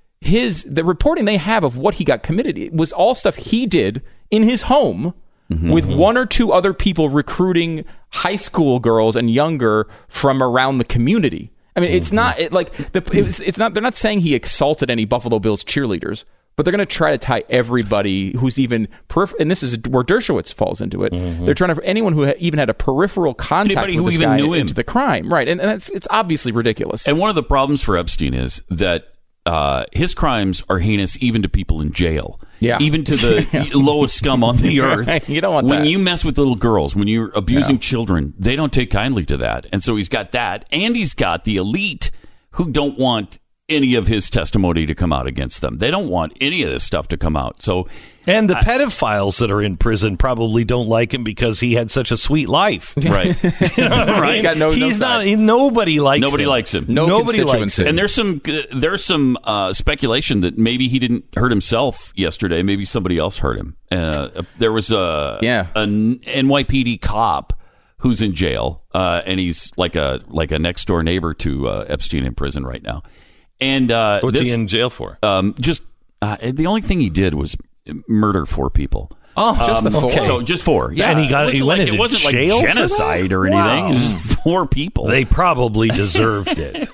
his the reporting they have of what he got committed, it was all stuff he did in his home mm-hmm. with one or two other people recruiting high school girls and younger from around the community. I mean, it's not it, like the, it's, it's not. They're not saying he assaulted any Buffalo Bills cheerleaders, but they're going to try to tie everybody who's even peripher- and this is where Dershowitz falls into it. Mm-hmm. They're trying to anyone who ha- even had a peripheral contact Anybody with who this even guy knew him. into the crime, right? And, and that's it's obviously ridiculous. And one of the problems for Epstein is that uh, his crimes are heinous even to people in jail. Yeah. Even to the yeah. lowest scum on the earth. You don't want when that. you mess with little girls, when you're abusing Yeah. children, they don't take kindly to that. And so he's got that, and he's got the elite who don't want any of his testimony to come out against them. They don't want any of this stuff to come out. So, and the I, pedophiles that are in prison probably don't like him because he had such a sweet life. Right. You know, right? He's got no, He's no not. He, nobody likes. Nobody him. likes him. No nobody likes him. And there's some there's some uh, speculation that maybe he didn't hurt himself yesterday. Maybe somebody else hurt him. Uh, there was a yeah. an N Y P D cop who's in jail, uh, and he's like a like a next door neighbor to uh, Epstein in prison right now. And uh, what's this, he in jail for? Um, just uh, the only thing he did was murder four people. Oh, just um, the four. Okay. So just four. Yeah, and he got. It he wasn't went like, into it wasn't jail like genocide or anything. Wow. It was just four people. They probably deserved it.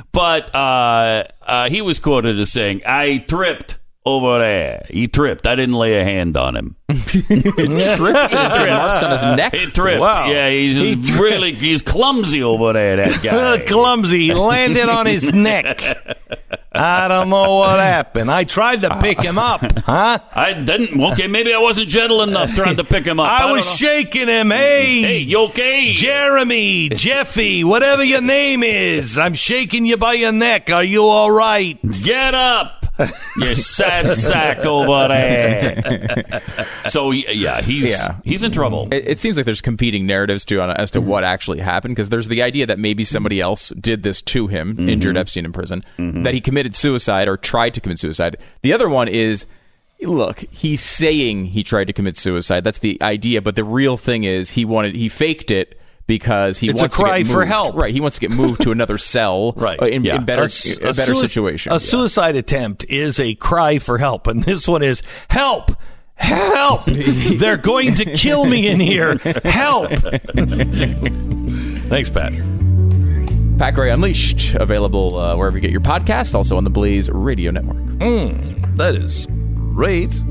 But uh, uh, he was quoted as saying, I tripped over there. He tripped. I didn't lay a hand on him. He tripped. Marks on his neck. He tripped. Wow. Yeah, he's He just tri- really, he's clumsy over there, that guy. Clumsy. He landed on his neck. I don't know what happened. I tried to pick him up, huh? I didn't. Okay, maybe I wasn't gentle enough trying to pick him up. I, I was don't know. shaking him. Hey, Hey, you okay? Jeremy, Jeffy, whatever your name is, I'm shaking you by your neck. Are you all right? Get up. You sad sack over there. So yeah, he's Yeah. he's in trouble. It, it seems like there's competing narratives too on, as to what actually happened, because there's the idea that maybe somebody else did this to him, Mm-hmm. injured Epstein in prison, that he committed suicide or tried to commit suicide. The other one is, look, he's saying he tried to commit suicide. That's the idea, but the real thing is he wanted he faked it because he It's wants a cry to get for moved. help. Right, he wants to get moved to another cell, Right. uh, in, Yeah. in better A- a, a better sui- situation. A suicide attempt is a cry for help, and this one is help. Help! They're going to kill me in here. Help! Thanks, Pat. Pat Gray Unleashed, available uh, wherever you get your podcast, also on the Blaze Radio Network. Mm, that is great.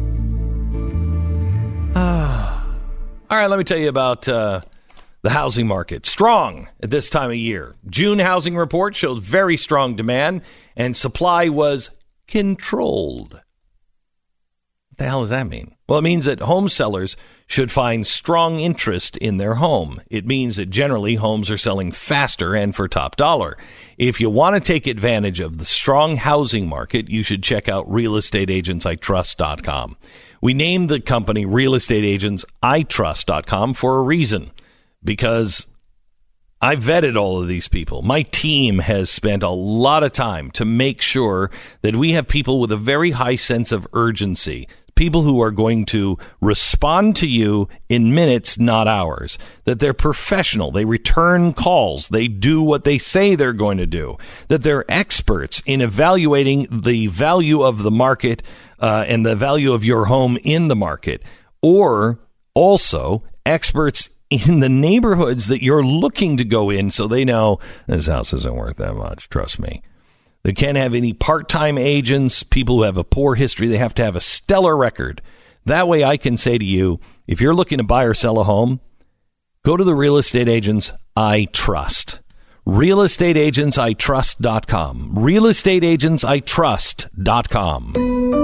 All right, let me tell you about uh, the housing market. Strong at this time of year. June housing report showed very strong demand, and supply was controlled. What the hell does that mean? Well, it means that home sellers should find strong interest in their home. It means that generally homes are selling faster and for top dollar. If you want to take advantage of the strong housing market, you should check out real estate agents I trust dot com. We named the company real estate agents I trust dot com for a reason, because I vetted all of these people. My team has spent a lot of time to make sure that we have people with a very high sense of urgency, people who are going to respond to you in minutes, not hours, that they're professional, they return calls, they do what they say they're going to do, that they're experts in evaluating the value of the market uh, and the value of your home in the market, or also experts in the neighborhoods that you're looking to go in, so they know this house isn't worth that much, trust me. They can't have any part-time agents, people who have a poor history. They have to have a stellar record. That way I can say to you, if you're looking to buy or sell a home, go to the real estate agents I trust. real estate agents I trust dot com. real estate agents I trust dot com.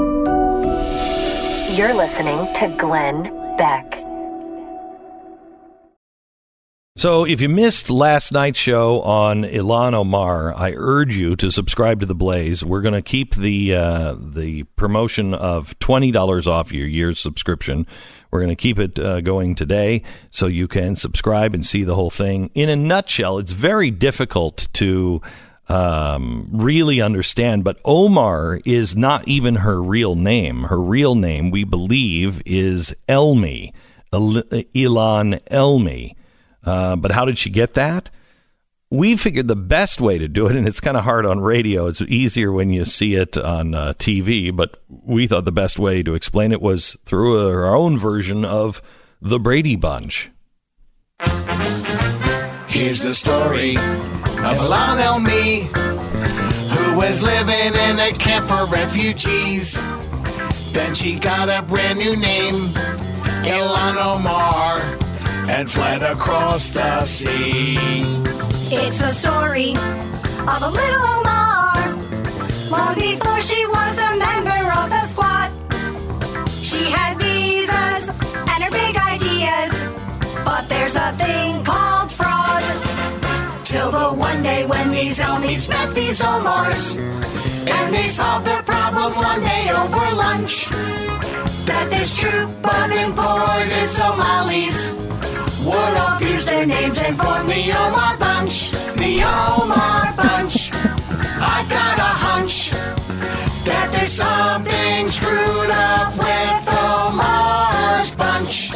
You're listening to Glenn Beck. So if you missed last night's show on Ilhan Omar, I urge you to subscribe to The Blaze. We're going to keep the uh, the promotion of twenty dollars off your year's subscription. We're going to keep it uh, going today so you can subscribe and see the whole thing. In a nutshell, it's very difficult to um, really understand, but Omar is not even her real name. Her real name, we believe, is Elmi, Il- Ilhan Elmi. Uh, but how did she get that? We figured the best way to do it, and it's kind of hard on radio. It's easier when you see it on uh, T V, but we thought the best way to explain it was through our own version of The Brady Bunch. Here's the story of Ilhan Elmi, who was living in a camp for refugees. Then she got a brand new name, Ilhan Omar, and fled across the sea. It's the story of a little Omar, long before she was a member of the squad. She had visas and her big ideas, but there's a thing called fraud. Till the one day when these Elmies met these Omars, and they solved their problem one day over lunch. That this troop of imported Somalis would all fuse their names and form the Omar Bunch. The Omar Bunch. I've got a hunch that there's something screwed up with Omar's bunch.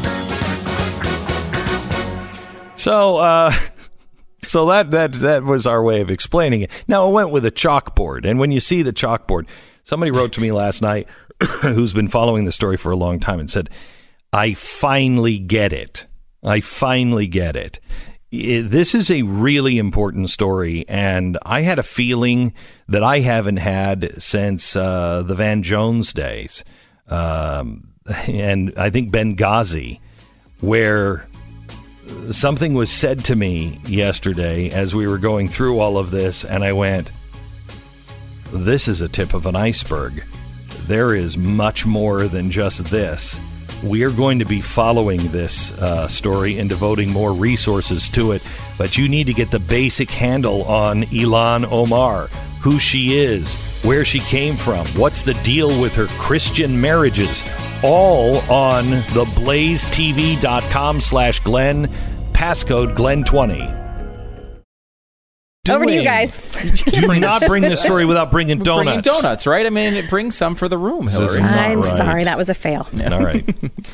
So, uh, so that, that, that was our way of explaining it. Now, I went with a chalkboard, and when you see the chalkboard, somebody wrote to me last night who's been following the story for a long time and said, I finally get it. I finally get it. I- This is a really important story, and I had a feeling that I haven't had since uh, the Van Jones days, um, and I think Benghazi, where something was said to me yesterday as we were going through all of this, and I went, this is a tip of an iceberg. There is much more than just this. We are going to be following this uh, story and devoting more resources to it, but you need to get the basic handle on Ilhan Omar, who she is, where she came from, what's the deal with her Christian marriages, all on the blaze t v dot com slash Glenn, passcode Glenn twenty. Over to you guys. Do not bring this story without bringing donuts. Bringing donuts, right? I mean, it brings some for the room, Hillary. I'm right. sorry, that was a fail. All right.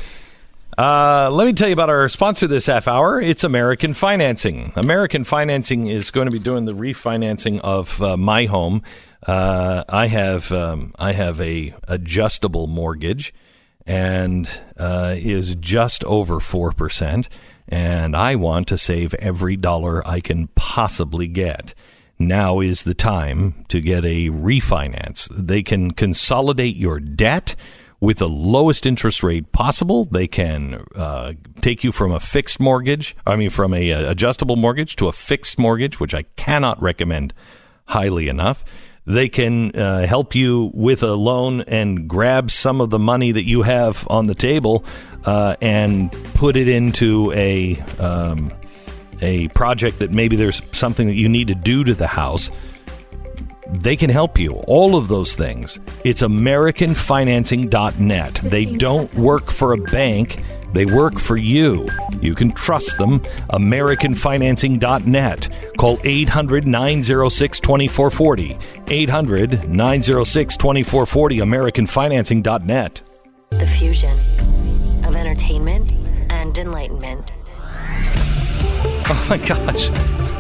Uh, let me tell you about our sponsor this half hour. It's American Financing. American Financing is going to be doing the refinancing of uh, my home. Uh, I have um, I have a adjustable mortgage, and uh, is just over four percent. And I want to save every dollar I can possibly get. Now is the time to get a refinance. They can consolidate your debt with the lowest interest rate possible. They can uh, take you from a fixed mortgage, I mean, from a, a adjustable mortgage to a fixed mortgage, which I cannot recommend highly enough. They can uh, help you with a loan and grab some of the money that you have on the table uh, and put it into a um, a project that maybe there's something that you need to do to the house. They can help you. All of those things. It's American Financing dot net. They don't work for a bank. They work for you. You can trust them. American Financing dot net. Call eight hundred, nine oh six, two four four oh. eight hundred, nine oh six, two four four oh. American Financing dot net. The fusion of entertainment and enlightenment. Oh, my gosh.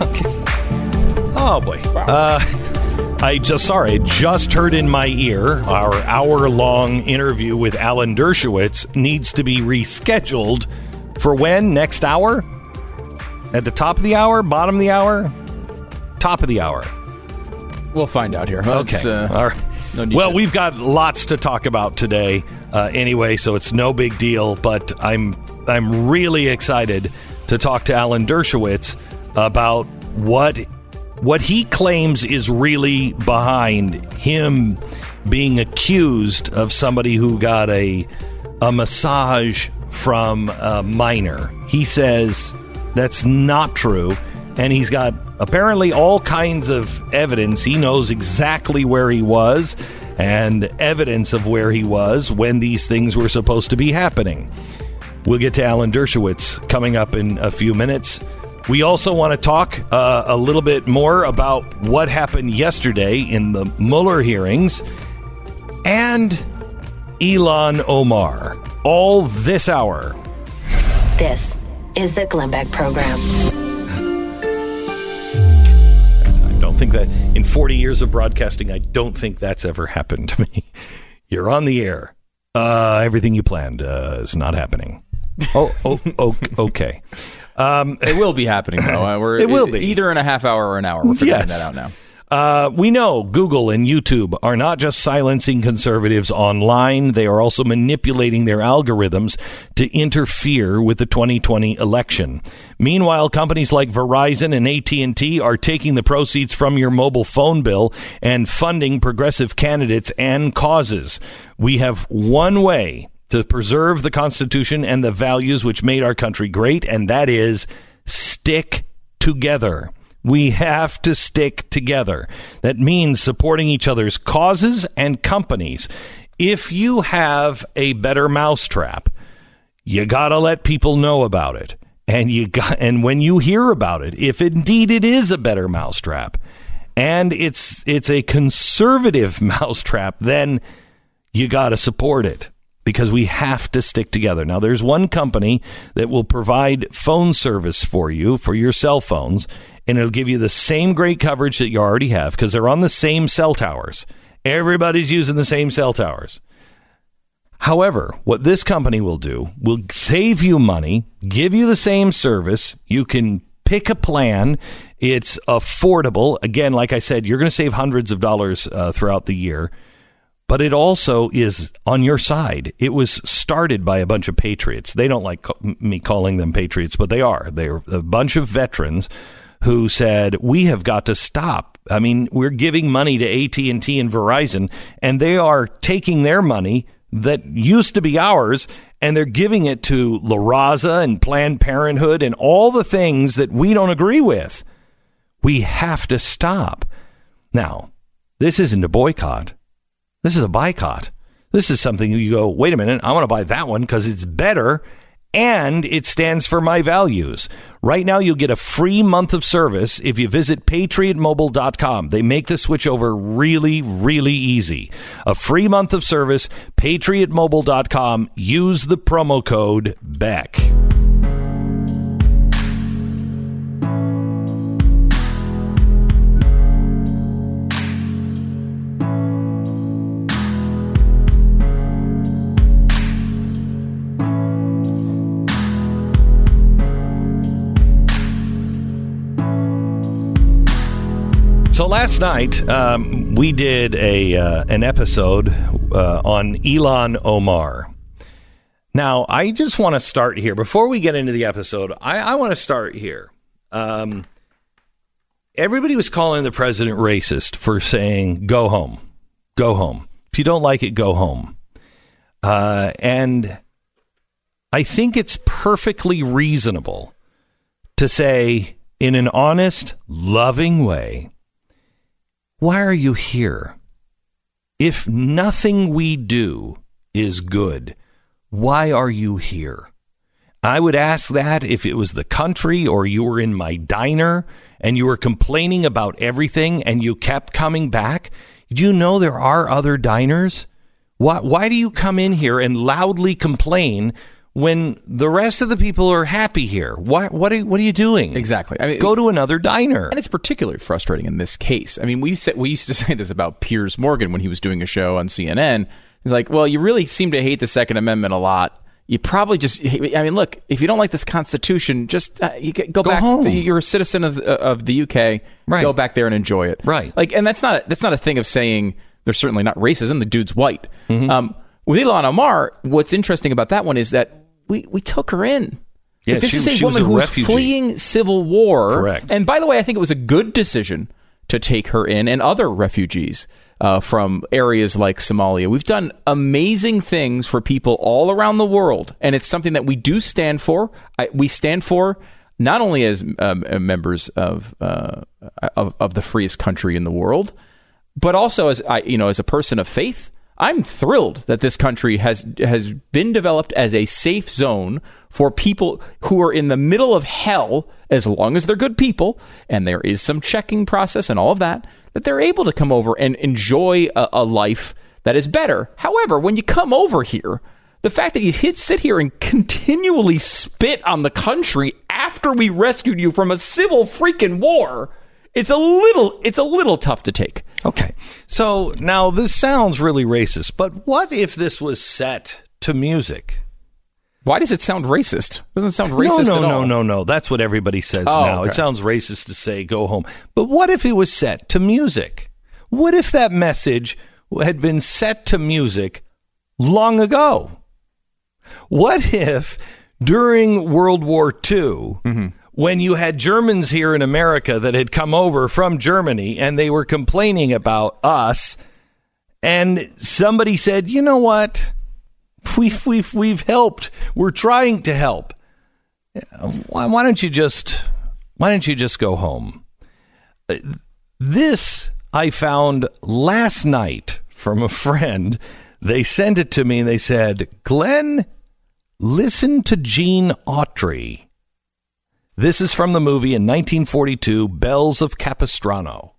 Okay. Oh, boy. Uh... I just, sorry, I just heard in my ear our hour-long interview with Alan Dershowitz needs to be rescheduled for when? Next hour? At the top of the hour? Bottom of the hour? Top of the hour. We'll find out here. Okay. Uh, All right. No need well, to- we've got lots to talk about today uh, anyway, so it's no big deal, but I'm I'm really excited to talk to Alan Dershowitz about what what he claims is really behind him being accused of somebody who got a a massage from a minor. He says that's not true, and he's got apparently all kinds of evidence. He knows exactly where he was and evidence of where he was when these things were supposed to be happening. We'll get to Alan Dershowitz coming up in a few minutes. We also want to talk uh, a little bit more about what happened yesterday in the Mueller hearings and Ilhan Omar. All this hour. This is the Glenn Beck Program. I don't think that in forty years of broadcasting, I don't think that's ever happened to me. You're on the air. Uh, everything you planned uh, is not happening. Oh, oh, oh okay. Um, it will be happening, though. Uh, we're, it will be. Either in a half hour or an hour. We're figuring Yes. that out now. Uh, we know Google and YouTube are not just silencing conservatives online. They are also manipulating their algorithms to interfere with the twenty twenty election. Meanwhile, companies like Verizon and A T and T are taking the proceeds from your mobile phone bill and funding progressive candidates and causes. We have one way to preserve the Constitution and the values which made our country great, and that is stick together. We have to stick together. That means supporting each other's causes and companies. If you have a better mousetrap, you got to let people know about it. And you got, and when you hear about it, if indeed it is a better mousetrap and it's it's a conservative mousetrap, then you got to support it. Because we have to stick together. Now, there's one company that will provide phone service for you, for your cell phones, and it'll give you the same great coverage that you already have because they're on the same cell towers. Everybody's using the same cell towers. However, what this company will do will save you money, give you the same service. You can Pick a plan. It's affordable. Again, like I said, you're going to save hundreds of dollars uh, throughout the year. But it also is on your side. It was started by a bunch of patriots. They don't like co- me calling them patriots, but they are. They're a bunch of veterans who said, we have got to stop. I mean, we're giving money to A T and T and Verizon, and they are taking their money that used to be ours, and they're giving it to La Raza and Planned Parenthood and all the things that we don't agree with. We have to stop. Now, this isn't a boycott. This is a boycott. This is something you go, wait a minute, I want to buy that one because it's better and it stands for my values. Right now, you'll get a free month of service if you visit patriot mobile dot com. They make the switch over really, really easy. A free month of service, patriot mobile dot com. Use the promo code Beck. So last night, um, we did a uh, an episode uh, on Ilhan Omar. Now, I just want to start here. Before we get into the episode, I, I want to start here. Um, everybody was calling the president racist for saying, go home. Go home. If you don't like it, go home. Uh, and I think it's perfectly reasonable to say, in an honest, loving way, why are you here? If nothing we do is good, why are you here? I would ask that if it was the country or you were in my diner and you were complaining about everything and you kept coming back. Do you know there are other diners? Why, why do you come in here and loudly complain when the rest of the people are happy here? Why, what are what are you doing? Exactly. I mean, go to another diner. And it's particularly frustrating in this case. I mean, we said, we used to say this about Piers Morgan when he was doing a show on C N N. He's like, well, you really seem to hate the Second Amendment a lot. You probably just, I mean, look, if you don't like this Constitution, just uh, you go, go back. home. To, you're a citizen of of the U K. Right. Go back there and enjoy it. Right. Like, and that's not that's not a thing of saying there's certainly not racism. The dude's white. Mm-hmm. Um, with Ilhan Omar, what's interesting about that one is that We we took her in. Yeah, like, this she, is a she woman was a who's refugee. fleeing civil war. Correct. And by the way, I think it was a good decision to take her in and other refugees uh, from areas like Somalia. We've done amazing things for people all around the world, and it's something that we do stand for. I, we stand for not only as um, members of, uh, of of the freest country in the world, but also as I, you know, as a person of faith. I'm thrilled that this country has has been developed as a safe zone for people who are in the middle of hell, as long as they're good people, and there is some checking process and all of that, that they're able to come over and enjoy a, a life that is better. However, when you come over here, the fact that you hit, sit here and continually spit on the country after we rescued you from a civil freaking war, it's a little it's a little tough to take. Okay. So now this sounds really racist, but what if this was set to music? Why does it sound racist? It doesn't sound racist no, no, at all. No, no, no, no. That's what everybody says Oh, now. okay. It sounds racist to say go home. But what if it was set to music? What if that message had been set to music long ago? What if during World War Two, Mm-hmm. when you had Germans here in America that had come over from Germany and they were complaining about us, and somebody said, you know what? We've, we've, we've helped. We're trying to help. Why, why don't you just, why don't you just go home? This I found last night from a friend. They sent it to me and they said, Glenn, listen to Gene Autry. This is from the movie in nineteen forty-two, Bells of Capistrano.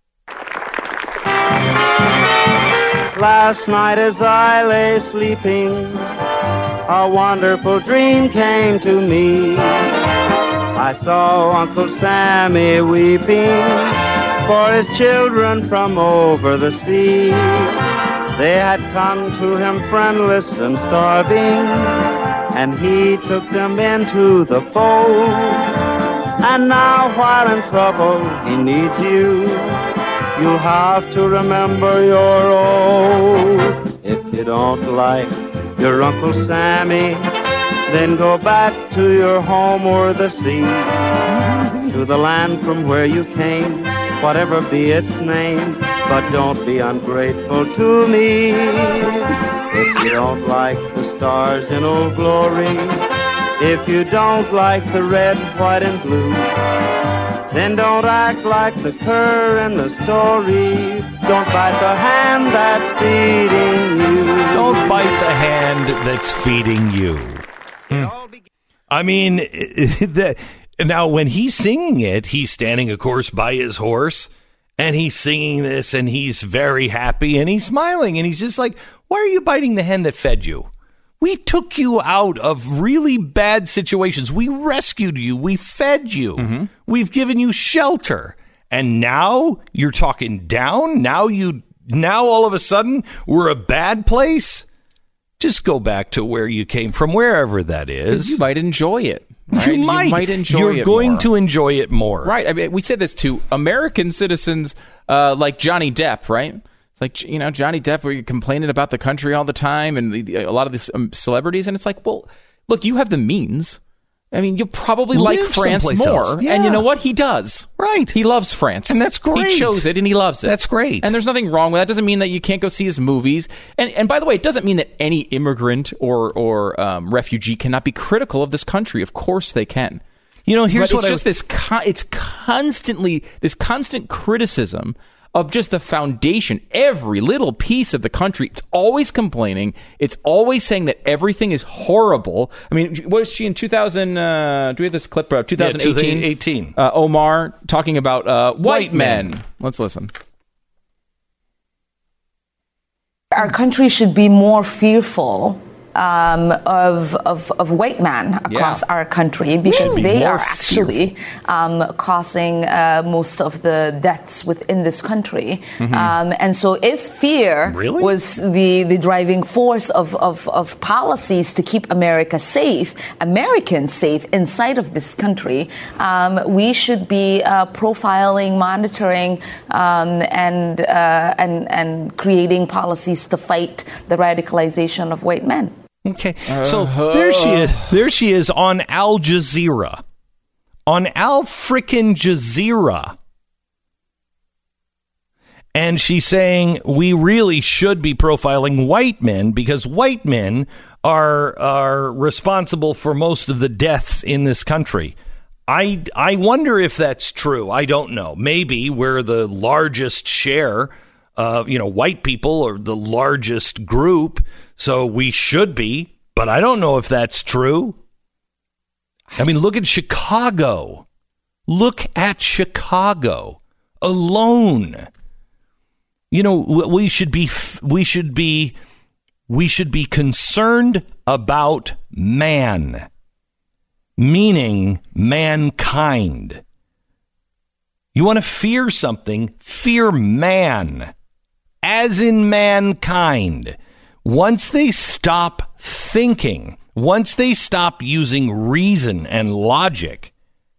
Last night as I lay sleeping, a wonderful dream came to me. I saw Uncle Sammy weeping for his children from over the sea. They had come to him friendless and starving, and he took them into the fold. And now while in trouble he needs you, you'll have to remember your oath. If you don't like your Uncle Sammy, then go back to your home or the sea, to the land from where you came, whatever be its name, but don't be ungrateful to me. If you don't like the stars in Old Glory, if you don't like the red, white, and blue, then don't act like the cur in the story. Don't bite the hand that's feeding you. Don't bite the hand that's feeding you. I mean, the, now when he's singing it, he's standing, of course, by his horse, and he's singing this, and he's very happy, and he's smiling, and he's just like, why are you biting the hand that fed you? We took you out of really bad situations. We rescued you. We fed you. Mm-hmm. We've given you shelter. And now you're talking down? Now you, now all of a sudden we're a bad place? Just go back to where you came from, wherever that is. You might enjoy it. Right? You, might. you might enjoy You're it going more. to enjoy it more. Right. I mean, we said this to American citizens uh, like Johnny Depp, right? It's like, you know, Johnny Depp, where you're complaining about the country all the time and the, a lot of these um, celebrities. And it's like, well, look, you have the means. I mean, you'll probably Live like France someplace more. else. Yeah. And you know what? He does. Right. He loves France. And that's great. He chose it and he loves it. That's great. And there's nothing wrong with that. Doesn't mean that you can't go see his movies. And and by the way, it doesn't mean that any immigrant or, or um, refugee cannot be critical of this country. Of course they can. You know, here's but what it's I just this. Con- it's constantly this constant criticism of just the foundation, every little piece of the country. It's always complaining. It's always saying that everything is horrible. I mean, was she in two thousand? Uh, do we have this clip? Uh, twenty eighteen. Yeah, twenty eighteen. Uh, Omar talking about uh, white, white men. men. Let's listen. Our country should be more fearful Um, of, of of white men across Yeah. our country, because be they more are actually um, causing uh, most of the deaths within this country. Mm-hmm. Um, and so if fear Really? was the, the driving force of, of, of policies to keep America safe, Americans safe inside of this country, um, we should be uh, profiling, monitoring, um, and, uh, and, and creating policies to fight the radicalization of white men. Okay, so there she is. There she is on Al Jazeera. On Al frickin' Jazeera. And she's saying we really should be profiling white men because white men are are responsible for most of the deaths in this country. I, I wonder if that's true. I don't know. Maybe we're the largest share. Uh, you know, white people are the largest group, so we should be, but I don't know if that's true. I mean, look at Chicago. Look at Chicago alone. You know, we should be, we should be, we should be concerned about man, meaning mankind. You want to fear something, fear man. As in mankind, once they stop thinking, once they stop using reason and logic,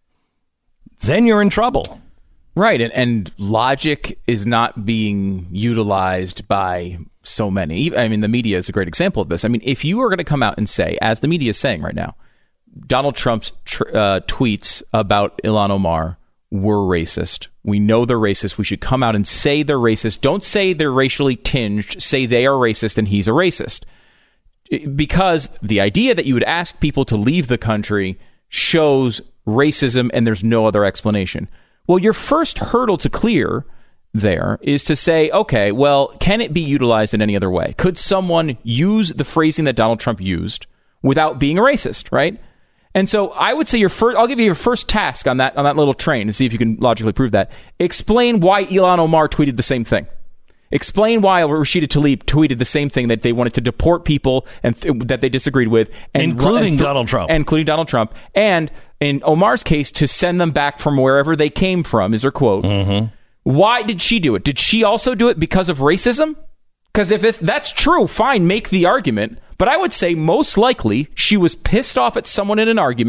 then you're in trouble. Right. And, and logic is not being utilized by so many. I mean, the media is a great example of this. I mean, if you are going to come out and say, as the media is saying right now, Donald Trump's tr- uh, tweets about Ilhan Omar were racist. We know they're racist. We should come out and say they're racist. Don't say they're racially tinged. Say they are racist and he's a racist. Because the idea that you would ask people to leave the country shows racism and there's no other explanation. Well, your first hurdle to clear there is to say, okay, well, can it be utilized in any other way? Could someone use the phrasing that Donald Trump used without being a racist, right? And so I would say your first, I'll give you your first task on that on that little train and see if you can logically prove that. Explain why Ilhan Omar tweeted the same thing. Explain why Rashida Tlaib tweeted the same thing, that they wanted to deport people and th- that they disagreed with, and including and th- Donald Trump, and including Donald Trump, and in Omar's case, to send them back from wherever they came from. Is her quote? Mm-hmm. Why did she do it? Did she also do it because of racism? Because if, if that's true, fine, make the argument. But I would say most likely she was pissed off at someone in an argument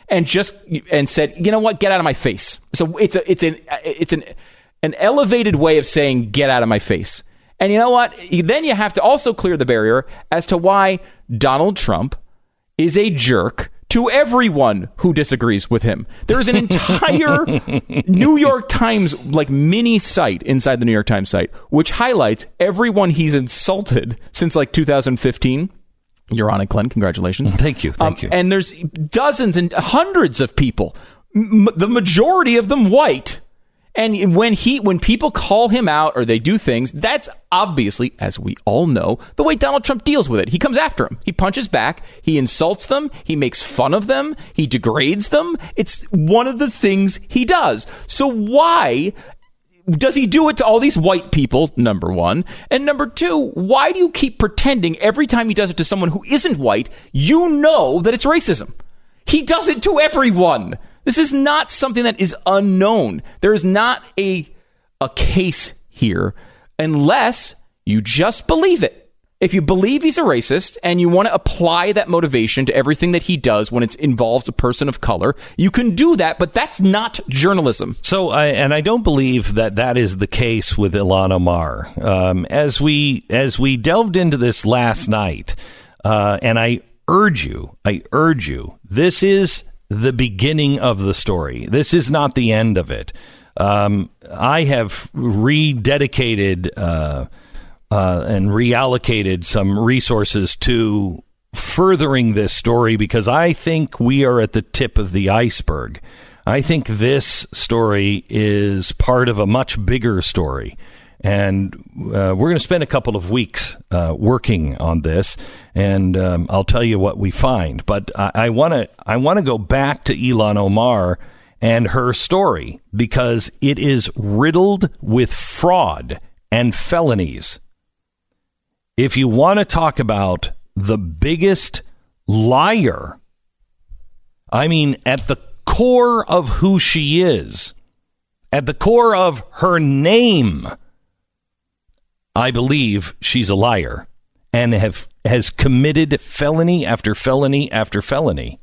and just and said, you know what, get out of my face. So it's a it's an it's an an elevated way of saying get out of my face. And you know what? Then you have to also clear the barrier as to why Donald Trump is a jerk to everyone who disagrees with him. There is an entire New York Times like mini site inside the New York Times site which highlights everyone he's insulted since like two thousand fifteen. You're on it, Glenn. Congratulations. Thank you. Thank um, you. And there's dozens and hundreds of people, m- the majority of them white. And when he, when people call him out or they do things, that's obviously, as we all know, the way Donald Trump deals with it. He comes after him. He punches back. He insults them. He makes fun of them. He degrades them. It's one of the things he does. So why does he do it to all these white people, number one? And number two, why do you keep pretending every time he does it to someone who isn't white, you know that it's racism? He does it to everyone. This is not something that is unknown. There is not a a case here unless you just believe it. If you believe he's a racist and you want to apply that motivation to everything that he does when it involves a person of color, you can do that, but that's not journalism. So, I, and I don't believe that that is the case with Ilhan Omar. Um, as we as we delved into this last night, uh, and I urge you, I urge you, this is the beginning of the story. This is not the end of it. Um, I have rededicated uh, uh, and reallocated some resources to furthering this story because I think we are at the tip of the iceberg. I think this story is part of a much bigger story. And uh, we're going to spend a couple of weeks uh, working on this, and um, I'll tell you what we find. But I want to I want to go back to Ilhan Omar and her story because it is riddled with fraud and felonies. If you want to talk about the biggest liar, I mean, at the core of who she is, at the core of her name, I believe she's a liar and have has committed felony after felony after felony.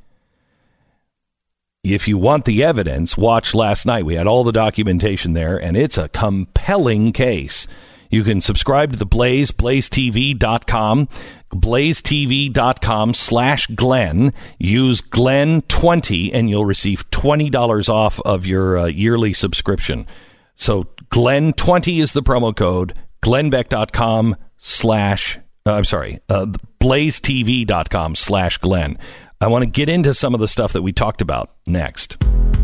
If you want the evidence, watch last night. We had all the documentation there, and it's a compelling case. You can subscribe to the Blaze, blaze t v dot com, blaze t v dot com slash Glenn. Use Glenn twenty, and you'll receive twenty dollars off of your uh, yearly subscription. So Glenn twenty is the promo code. Glennbeck.com slash, uh, I'm sorry, uh, blaze t v dot com slash Glenn. I want to get into some of the stuff that we talked about next.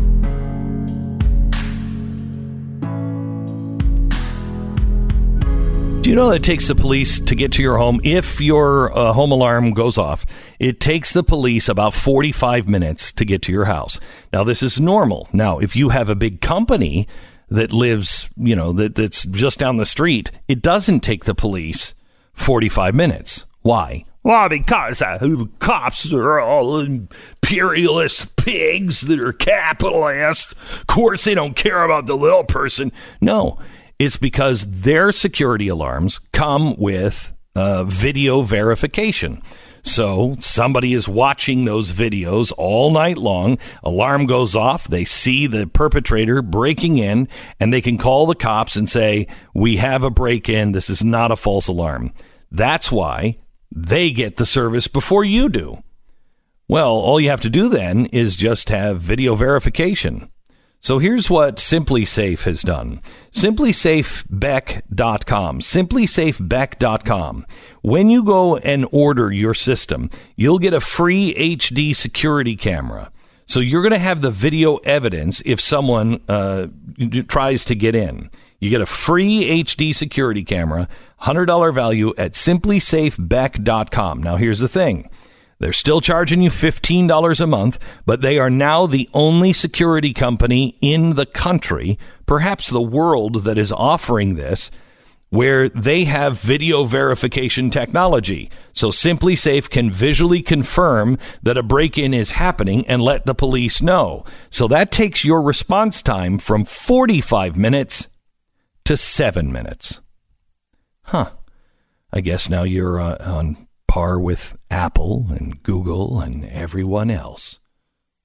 Do you know that it takes the police to get to your home? If your uh, home alarm goes off, it takes the police about forty-five minutes to get to your house. Now, this is normal. Now, if you have a big company that lives, you know, that that's just down the street, it doesn't take the police forty-five minutes. Why? Well, because uh, the cops are all imperialist pigs that are capitalists. Of course, they don't care about the little person. No, it's because their security alarms come with uh, video verification. So somebody is watching those videos all night long. Alarm goes off. They see the perpetrator breaking in, and they can call the cops and say, we have a break-in. This is not a false alarm. That's why they get the service before you do. Well, all you have to do then is just have video verification. So here's what SimpliSafe has done. Simply Safe Beck dot com. Simply Safe Beck dot com. When you go and order your system, you'll get a free H D security camera. So you're going to have the video evidence if someone uh, tries to get in. You get a free H D security camera, one hundred dollars value at Simply Safe Beck dot com. Now, here's the thing. They're still charging you fifteen dollars a month, but they are now the only security company in the country, perhaps the world, that is offering this, where they have video verification technology. So SimpliSafe can visually confirm that a break-in is happening and let the police know. So that takes your response time from forty-five minutes to seven minutes. Huh. I guess now you're uh, on par with Apple and Google and everyone else.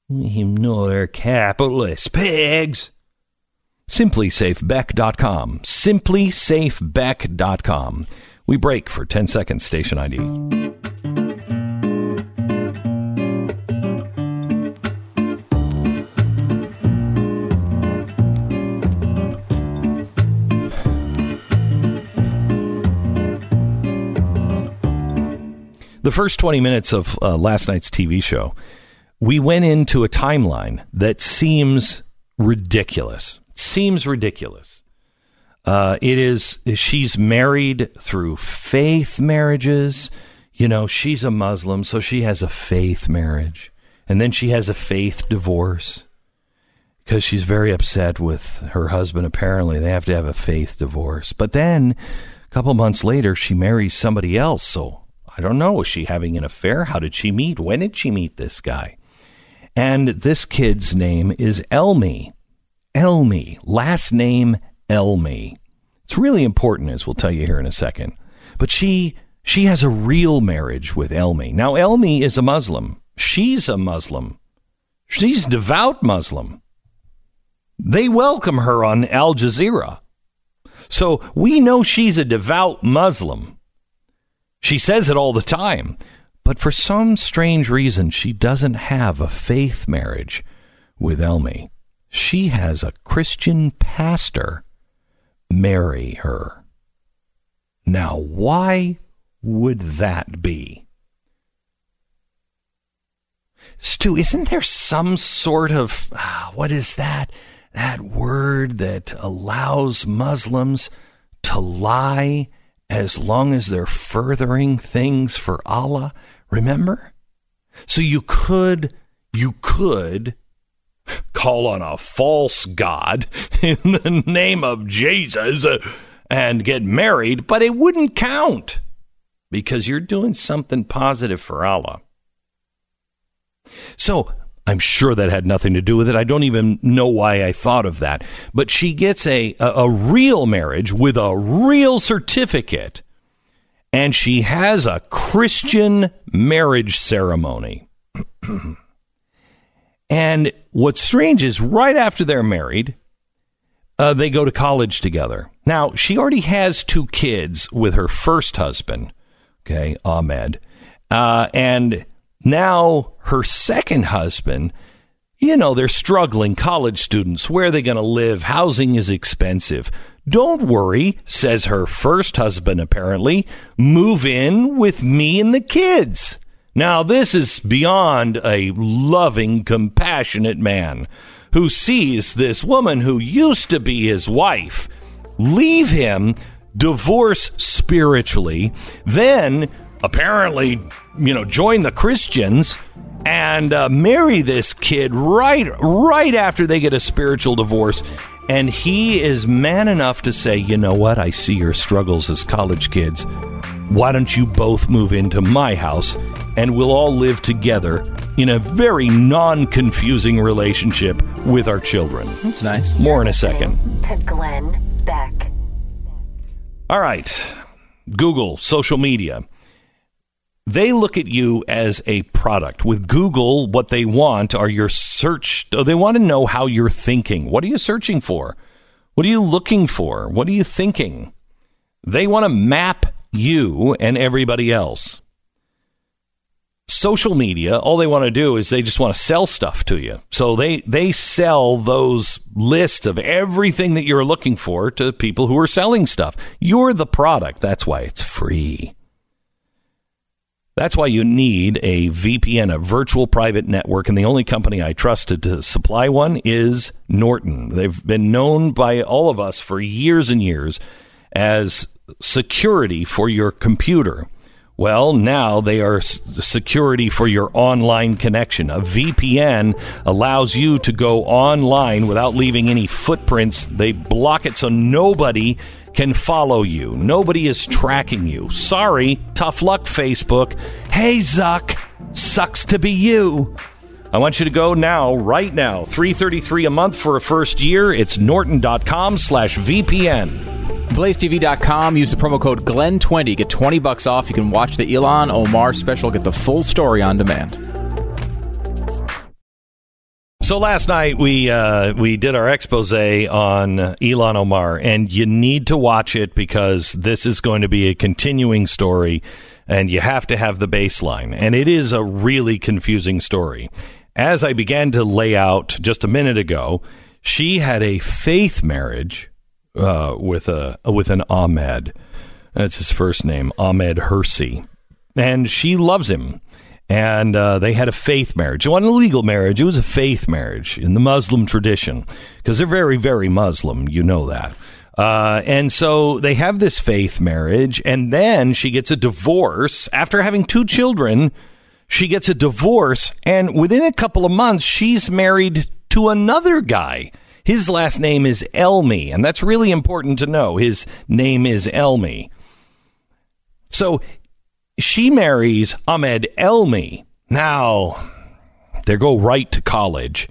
We know they're capitalist pigs. Simply Safe Beck dot com. Simply Safe Beck dot com. We break for ten seconds. Station I D. The first twenty minutes of uh, last night's T V show, we went into a timeline that seems ridiculous. Seems ridiculous. Uh, it is, she's married through faith marriages. You know, she's a Muslim, so she has a faith marriage. And then she has a faith divorce because she's very upset with her husband. Apparently, they have to have a faith divorce. But then a couple months later, she marries somebody else. So I don't know. Is she having an affair? How did she meet? When did she meet this guy? And this kid's name is Elmi. Elmi. Last name Elmi. It's really important, as we'll tell you here in a second. But she she has a real marriage with Elmi. Now, Elmi is a Muslim. She's a Muslim. She's devout Muslim. They welcome her on Al Jazeera. So we know she's a devout Muslim. She says it all the time. But for some strange reason, she doesn't have a faith marriage with Elmi. She has a Christian pastor marry her. Now, why would that be? Stu, isn't there some sort of, uh, what is that? That word that allows Muslims to lie as long as they're furthering things for Allah? Remember? So you could, you could call on a false god in the name of Jesus uh, and get married, but it wouldn't count because you're doing something positive for Allah. So I'm sure that had nothing to do with it. I don't even know why I thought of that. But she gets a, a, a real marriage with a real certificate, and she has a Christian marriage ceremony. And what's strange is right after they're married, uh, they go to college together. Now, she already has two kids with her first husband, okay, Ahmed. Uh, and now her second husband, you know, they're struggling college students. Where are they going to live? Housing is expensive. Don't worry, says her first husband, apparently. Move in with me and the kids. Now, this is beyond a loving, compassionate man who sees this woman who used to be his wife leave him, divorce spiritually, then apparently, you know, join the Christians and uh, marry this kid right, right after they get a spiritual divorce. And he is man enough to say, you know what? I see your struggles as college kids. Why don't you both move into my house and we'll all live together in a very non-confusing relationship with our children. That's nice. More in a second. To Glenn Beck. All right. Google, social media. They look at you as a product. With Google, what they want are your search. They want to know how you're thinking. What are you searching for? What are you looking for? What are you thinking? They want to map you and everybody else. Social media, all they want to do is they just want to sell stuff to you. So they, they sell those lists of everything that you're looking for to people who are selling stuff. You're the product. That's why it's free. That's why you need a V P N, a virtual private network, and the only company I trusted to supply one is Norton. They've been known by all of us for years and years as security for your computer. Well, now they are security for your online connection. A V P N allows you to go online without leaving any footprints. They block it so nobody can follow you. Nobody is tracking you. Sorry, tough luck, Facebook. Hey, Zuck, sucks to be you. I want you to go now, right now. three hundred thirty-three dollars a month for a first year. It's norton.com slash VPN. Blaze T V dot com. Use the promo code Glenn twenty. Get twenty bucks off. You can watch the Ilhan Omar special. Get the full story on demand. So last night we uh, we did our expose on uh, Ilhan Omar, and you need to watch it because this is going to be a continuing story, and you have to have the baseline. And it is a really confusing story. As I began to lay out just a minute ago, she had a faith marriage uh, with a with an Ahmed. That's his first name, Ahmed Hersi, and she loves him. And uh, they had a faith marriage. It wasn't a legal marriage. It was a faith marriage in the Muslim tradition because they're very, very Muslim. You know that. Uh, and so they have this faith marriage. And then she gets a divorce after having two children. She gets a divorce. And within a couple of months, she's married to another guy. His last name is Elmi. And that's really important to know. His name is Elmi. So she marries Ahmed Elmi. Now, they go right to college,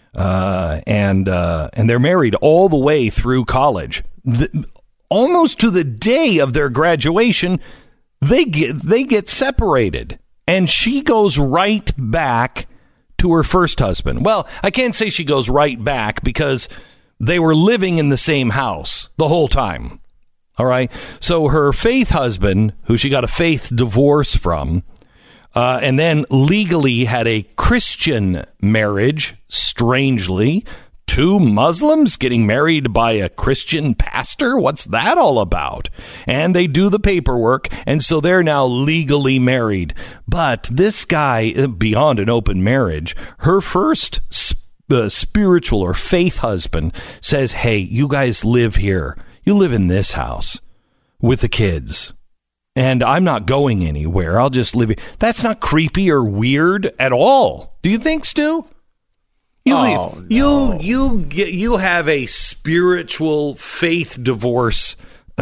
uh, and uh, and they're married all the way through college. The, almost to the day of their graduation, they get they get separated, and she goes right back to her first husband. Well, I can't say she goes right back because they were living in the same house the whole time. All right. So her faith husband, who she got a faith divorce from, uh, and then legally had a Christian marriage, strangely, two Muslims getting married by a Christian pastor. What's that all about? And they do the paperwork. And so they're now legally married. But this guy, beyond an open marriage, her first uh, spiritual or faith husband says, hey, you guys live here. You live in this house with the kids, and I'm not going anywhere. I'll just live here. That's not creepy or weird at all. Do you think, Stu? You oh, no. you you get, you have a spiritual faith divorce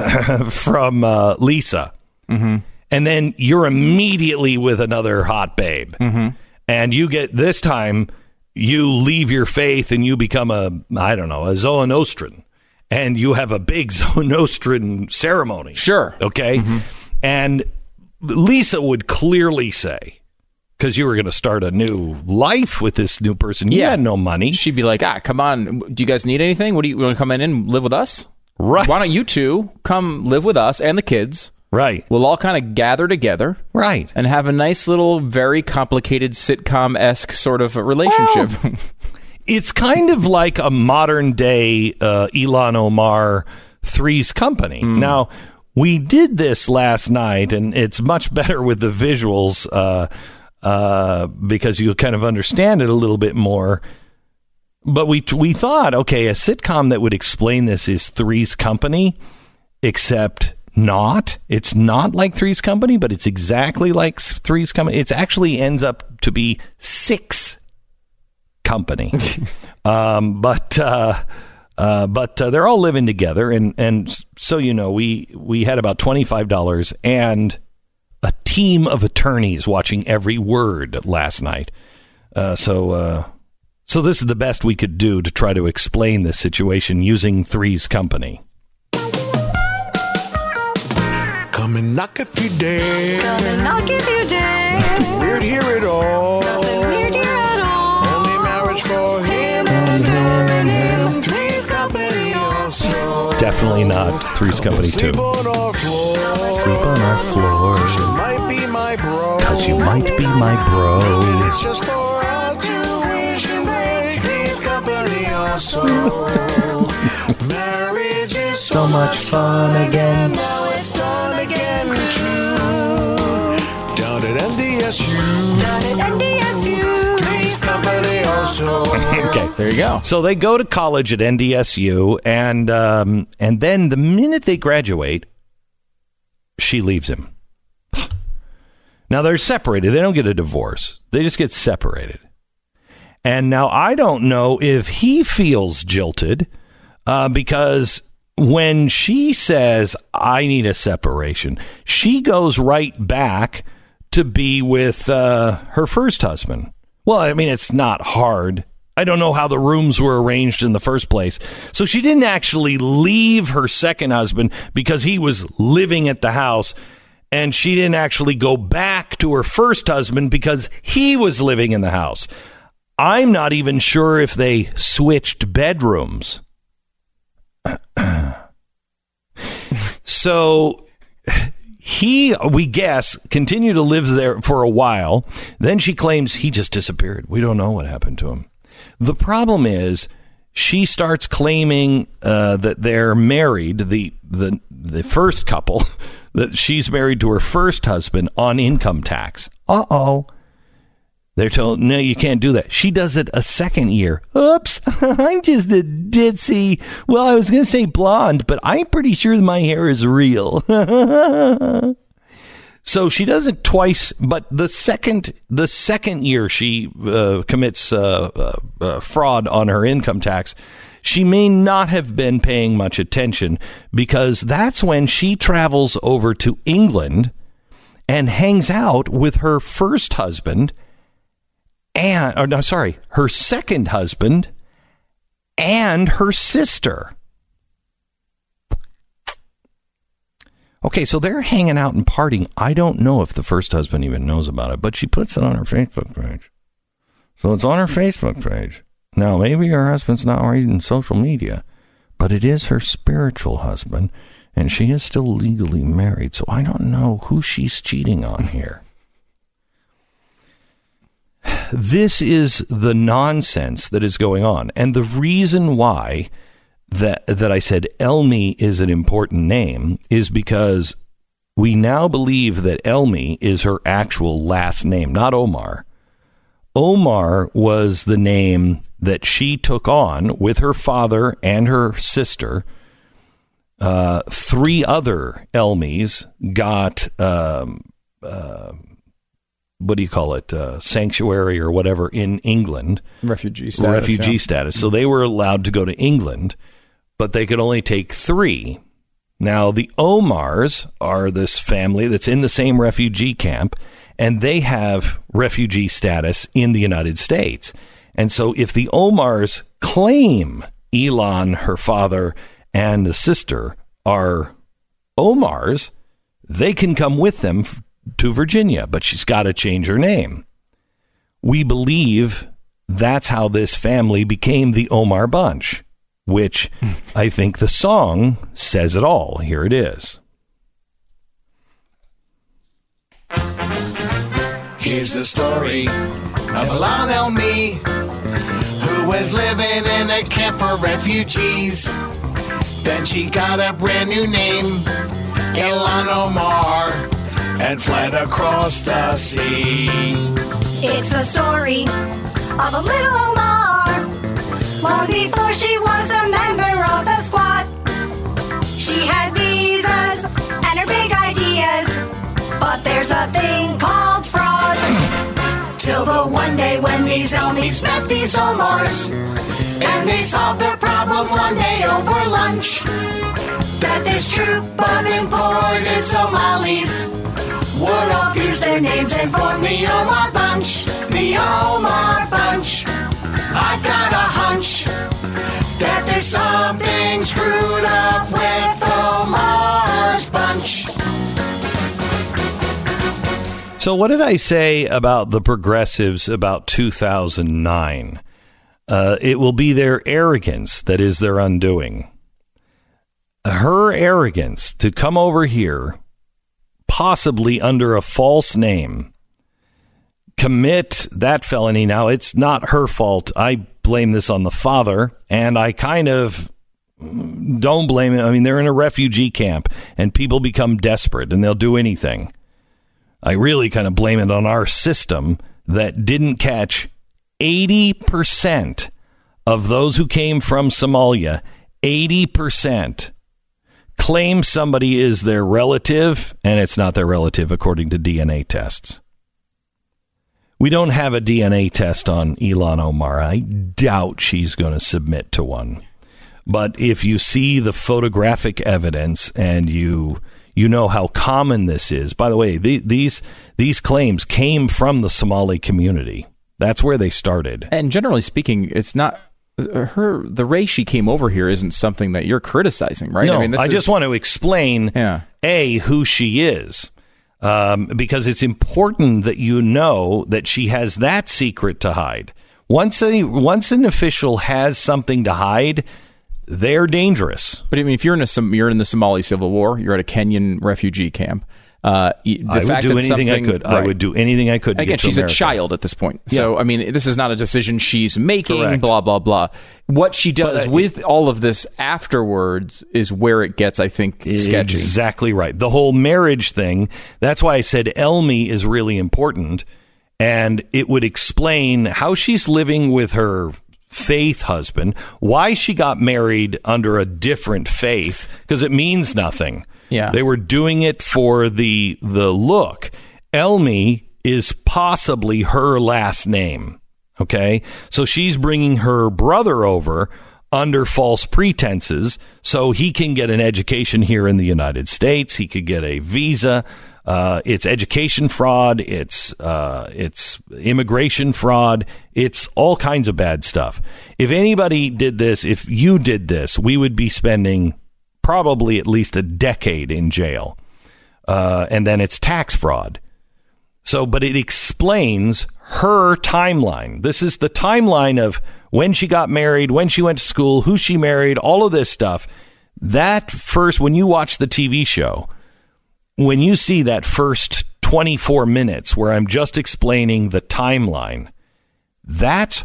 from uh, Lisa, mm-hmm. and then you're immediately with another hot babe, mm-hmm. and you get this time you leave your faith and you become a I don't know a Zoroastrian. And you have a big Zoroastrian ceremony. Sure. Okay? Mm-hmm. And Lisa would clearly say, because you were going to start a new life with this new person, you yeah. had no money. She'd be like, ah, come on. Do you guys need anything? What do you want to come in and live with us? Right. Why don't you two come live with us and the kids? Right. We'll all kind of gather together. Right. And have a nice little, very complicated sitcom-esque sort of relationship. Oh. It's kind of like a modern day uh, Ilhan Omar Three's Company. Mm. Now, we did this last night, and it's much better with the visuals uh, uh, because you kind of understand it a little bit more. But we we thought, okay, a sitcom that would explain this is Three's Company, except not. It's not like Three's Company, but it's exactly like Three's Company. It actually ends up to be Six Company. um, but uh, uh, but uh, they're all living together. And, and so, you know, we, we had about twenty-five dollars and a team of attorneys watching every word last night. Uh, so uh, so this is the best we could do to try to explain this situation using Three's Company. Come and knock if you dare. Come and knock if you dare. Weird here at all. Nothing weird here at all. Only marriage for him and her and him. Three's Company also. Definitely not Three's Company Sleep too. on our floor. Sleep on our floor. Cause you might be my bro. Cause you might be my bro. It's just for our tuition break. Three's Company also. Marriage is so, So much fun again. Now it's done again. True. Down at N D S U. Down at N D S U. Three's Company also. Okay, there you go. So they go to college at N D S U, and um, and then the minute they graduate, she leaves him. Now they're separated. They don't get a divorce. They just get separated. And now I don't know if he feels jilted uh, because when she says, I need a separation, she goes right back to be with uh, her first husband. Well, I mean, it's not hard. I don't know how the rooms were arranged in the first place. So she didn't actually leave her second husband because he was living at the house. And she didn't actually go back to her first husband because he was living in the house. I'm not even sure if they switched bedrooms. So he, we guess, continued to live there for a while. Then she claims he just disappeared. We don't know what happened to him. The problem is she starts claiming uh, that they're married, the, the, the first couple, that she's married to her first husband on income tax. Uh-oh. They're told, no, you can't do that. She does it a second year. Oops, I'm just a ditzy. Well, I was going to say blonde, but I'm pretty sure my hair is real. So she does it twice, but the second the second year she uh, commits uh, uh, uh, fraud on her income tax, she may not have been paying much attention, because that's when she travels over to England and hangs out with her first husband. And, or no, sorry, her second husband and her sister. Okay, so they're hanging out and partying. I don't know if the first husband even knows about it, but she puts it on her Facebook page. So it's on her Facebook page. Now, maybe her husband's not reading social media, but it is her spiritual husband, and she is still legally married. So I don't know who she's cheating on here. This is the nonsense that is going on. And the reason why that that I said Elmi is an important name is because we now believe that Elmi is her actual last name, not Omar. Omar was the name that she took on with her father and her sister. Uh, three other Elmis got... Um, uh, what do you call it, uh, sanctuary or whatever in England. Refugee status. Refugee yeah. status. So they were allowed to go to England, but they could only take three. Now, the Omars are this family that's in the same refugee camp, and they have refugee status in the United States. And so if the Omars claim Elon, her father, and the sister are Omars, they can come with them to Virginia, but she's got to change her name. We believe that's how this family became the Omar Bunch, which I think the song says it all. Here it is. Here's the story of Ilan Elmi, who was living in a camp for refugees. Then she got a brand new name, Ilhan Omar, and fled across the sea. It's the story of a little Omar, long before she was a member of the squad. She had visas and her big ideas, but there's a thing called fraud. Till the one day when these Elmis met these Omars, and they solved their problem one day over lunch. That this troop of imported Somalis would all fuse their names and form the Omar Bunch. The Omar Bunch. I've got a hunch that there's something screwed up with Omar's bunch. So what did I say about the progressives about two thousand nine? Uh, it will be their arrogance that is their undoing. Her arrogance to come over here, possibly under a false name, commit that felony. Now, it's not her fault. I blame this on the father, and I kind of don't blame it. I mean, they're in a refugee camp, and people become desperate, and they'll do anything. I really kind of blame it on our system that didn't catch eighty percent of those who came from Somalia, eighty percent claim somebody is their relative, and it's not their relative according to D N A tests. We don't have a D N A test on Ilhan Omar. I doubt she's going to submit to one. But if you see the photographic evidence and you you know how common this is. By the way, the, these these claims came from the Somali community. That's where they started. And generally speaking, it's not her. The race she came over here isn't something that you're criticizing, right? No, I mean, this I is, just want to explain yeah. a who she is. Um, because it's important that you know that she has that secret to hide. Once a once an official has something to hide, they're dangerous. But I mean, if you're in a you're in the Somali civil war, you're at a Kenyan refugee camp. Uh, the I fact would do that anything I could. Right. I would do anything I could. To Again, get to she's America. a child at this point. So, Yeah. I mean, this is not a decision she's making, Correct. blah, blah, blah. What she does But, uh, with all of this afterwards is where it gets, I think, sketchy. Exactly right. The whole marriage thing, that's why I said Elmi is really important. And it would explain how she's living with her faith husband, why she got married under a different faith, because it means nothing. Yeah. They were doing it for the the look. Elmi is possibly her last name. Okay. So she's bringing her brother over under false pretenses so he can get an education here in the United States. He could get a visa. Uh, it's education fraud. It's uh, it's immigration fraud. It's all kinds of bad stuff. If anybody did this, if you did this, we would be spending probably at least a decade in jail. Uh, and then it's tax fraud. So, but it explains her timeline. This is the timeline of when she got married, when she went to school, who she married, all of this stuff. That first, when you watch the T V show, when you see that first twenty-four minutes where I'm just explaining the timeline, that's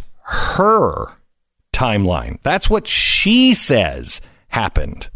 her timeline. That's what she says happened.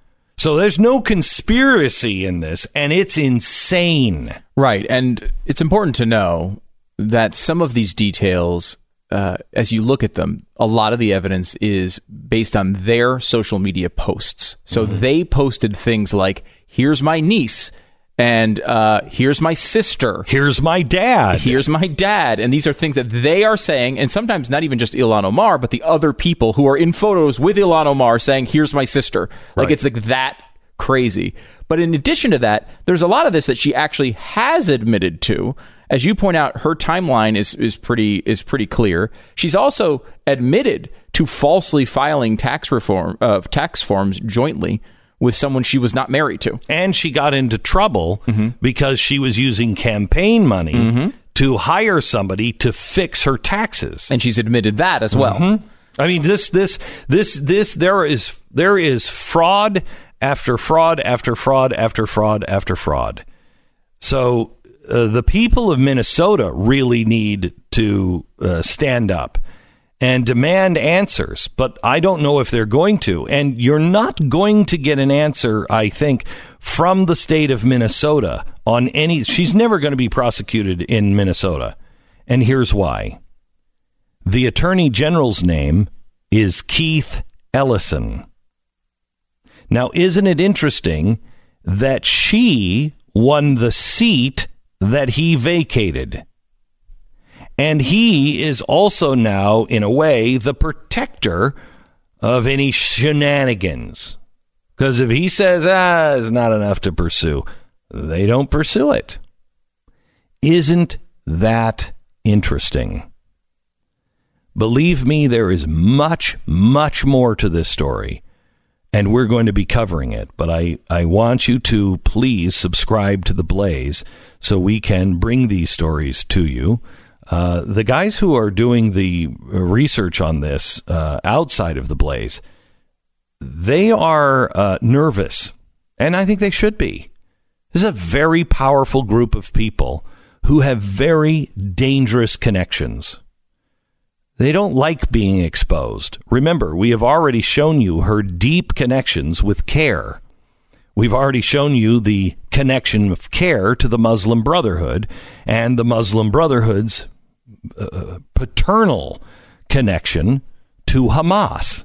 So there's no conspiracy in this, and it's insane. Right. And it's important to know that some of these details, uh, as you look at them, a lot of the evidence is based on their social media posts. So mm-hmm. they posted things like, here's my niece. And uh, here's my sister. Here's my dad. Here's my dad. And these are things that they are saying, and sometimes not even just Ilhan Omar, but the other people who are in photos with Ilhan Omar saying, here's my sister. Like, Right. it's like that crazy. But in addition to that, there's a lot of this that she actually has admitted to. As you point out, her timeline is, is pretty is pretty clear. She's also admitted to falsely filing tax reform uh, tax forms jointly with someone she was not married to. And she got into trouble mm-hmm. because she was using campaign money mm-hmm. to hire somebody to fix her taxes. And she's admitted that as well. Mm-hmm. I mean, this, this, this, this, there is, there is fraud after fraud after fraud after fraud after fraud. So uh, the people of Minnesota really need to uh, stand up and demand answers, but I don't know if they're going to. And you're not going to get an answer, I think, from the state of Minnesota on any. She's never going to be prosecuted in Minnesota. And here's why. The Attorney General's name is Keith Ellison. Now, isn't it interesting that she won the seat that he vacated? And he is also now, in a way, the protector of any shenanigans. Because if he says, ah, it's not enough to pursue, they don't pursue it. Isn't that interesting? Believe me, there is much, much more to this story, and we're going to be covering it. But I, I want you to please subscribe to The Blaze so we can bring these stories to you. Uh, the guys who are doing the research on this uh, outside of The Blaze, they are uh, nervous, and I think they should be. This is a very powerful group of people who have very dangerous connections. They don't like being exposed. Remember, we have already shown you her deep connections with CARE. We've already shown you the connection of CARE to the Muslim Brotherhood and the Muslim Brotherhood's uh, paternal connection to Hamas.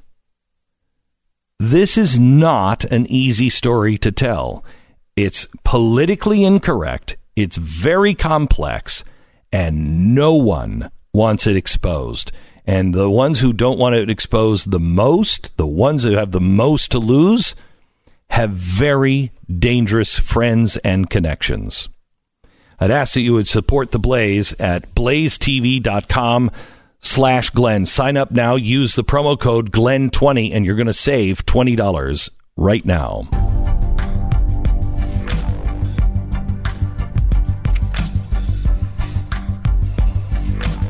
This is not an easy story to tell. It's politically incorrect. It's very complex, and no one wants it exposed. And the ones who don't want it exposed the most, the ones that have the most to lose, have very dangerous friends and connections. I'd ask that you would support The Blaze at blazetv.com slash Glenn. Sign up now. Use the promo code Glenn twenty, and you're going to save twenty dollars right now.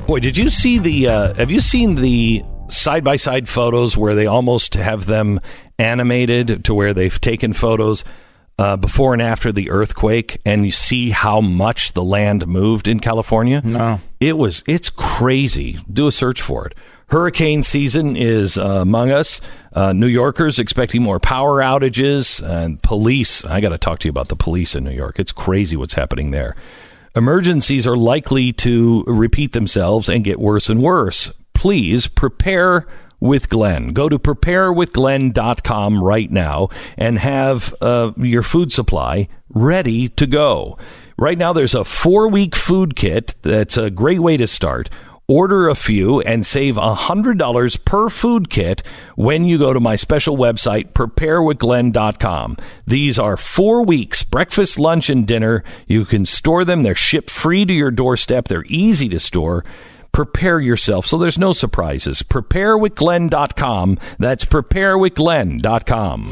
Boy, did you see the, uh, have you seen the side-by-side photos where they almost have them animated to where they've taken photos uh, before and after the earthquake, and you see how much the land moved in California? No. It was, it's crazy. Do a search for it. Hurricane season is uh, among us. Uh, New Yorkers expecting more power outages, and police. I got to talk to you about the police in New York. It's crazy what's happening there. Emergencies are likely to repeat themselves and get worse and worse. Please prepare with Glenn. Go to prepare with glenn dot com right now and have uh, your food supply ready to go. Right now, there's a four-week food kit that's a great way to start. Order a few and save one hundred dollars per food kit when you go to my special website, prepare with glenn dot com. These are four weeks, breakfast, lunch, and dinner. You can store them. They're shipped free to your doorstep. They're easy to store. Prepare yourself so there's no surprises. prepare with glenn dot com. That's prepare with glenn dot com.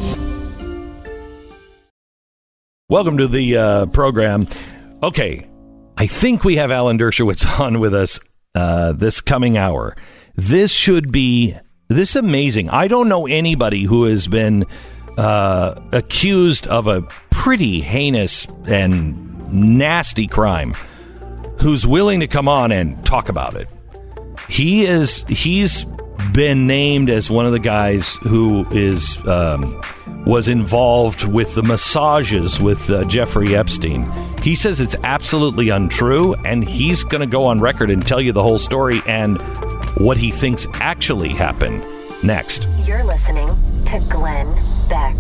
Welcome to the uh, program. Okay, I think we have Alan Dershowitz on with us uh, this coming hour. This should be this amazing. I don't know anybody who has been uh, accused of a pretty heinous and nasty crime who's willing to come on and talk about it. He is, he's been named as one of the guys who is, um, was involved with the massages with uh, Jeffrey Epstein. He says it's absolutely untrue, and he's going to go on record and tell you the whole story and what he thinks actually happened next. You're listening to Glenn Beck.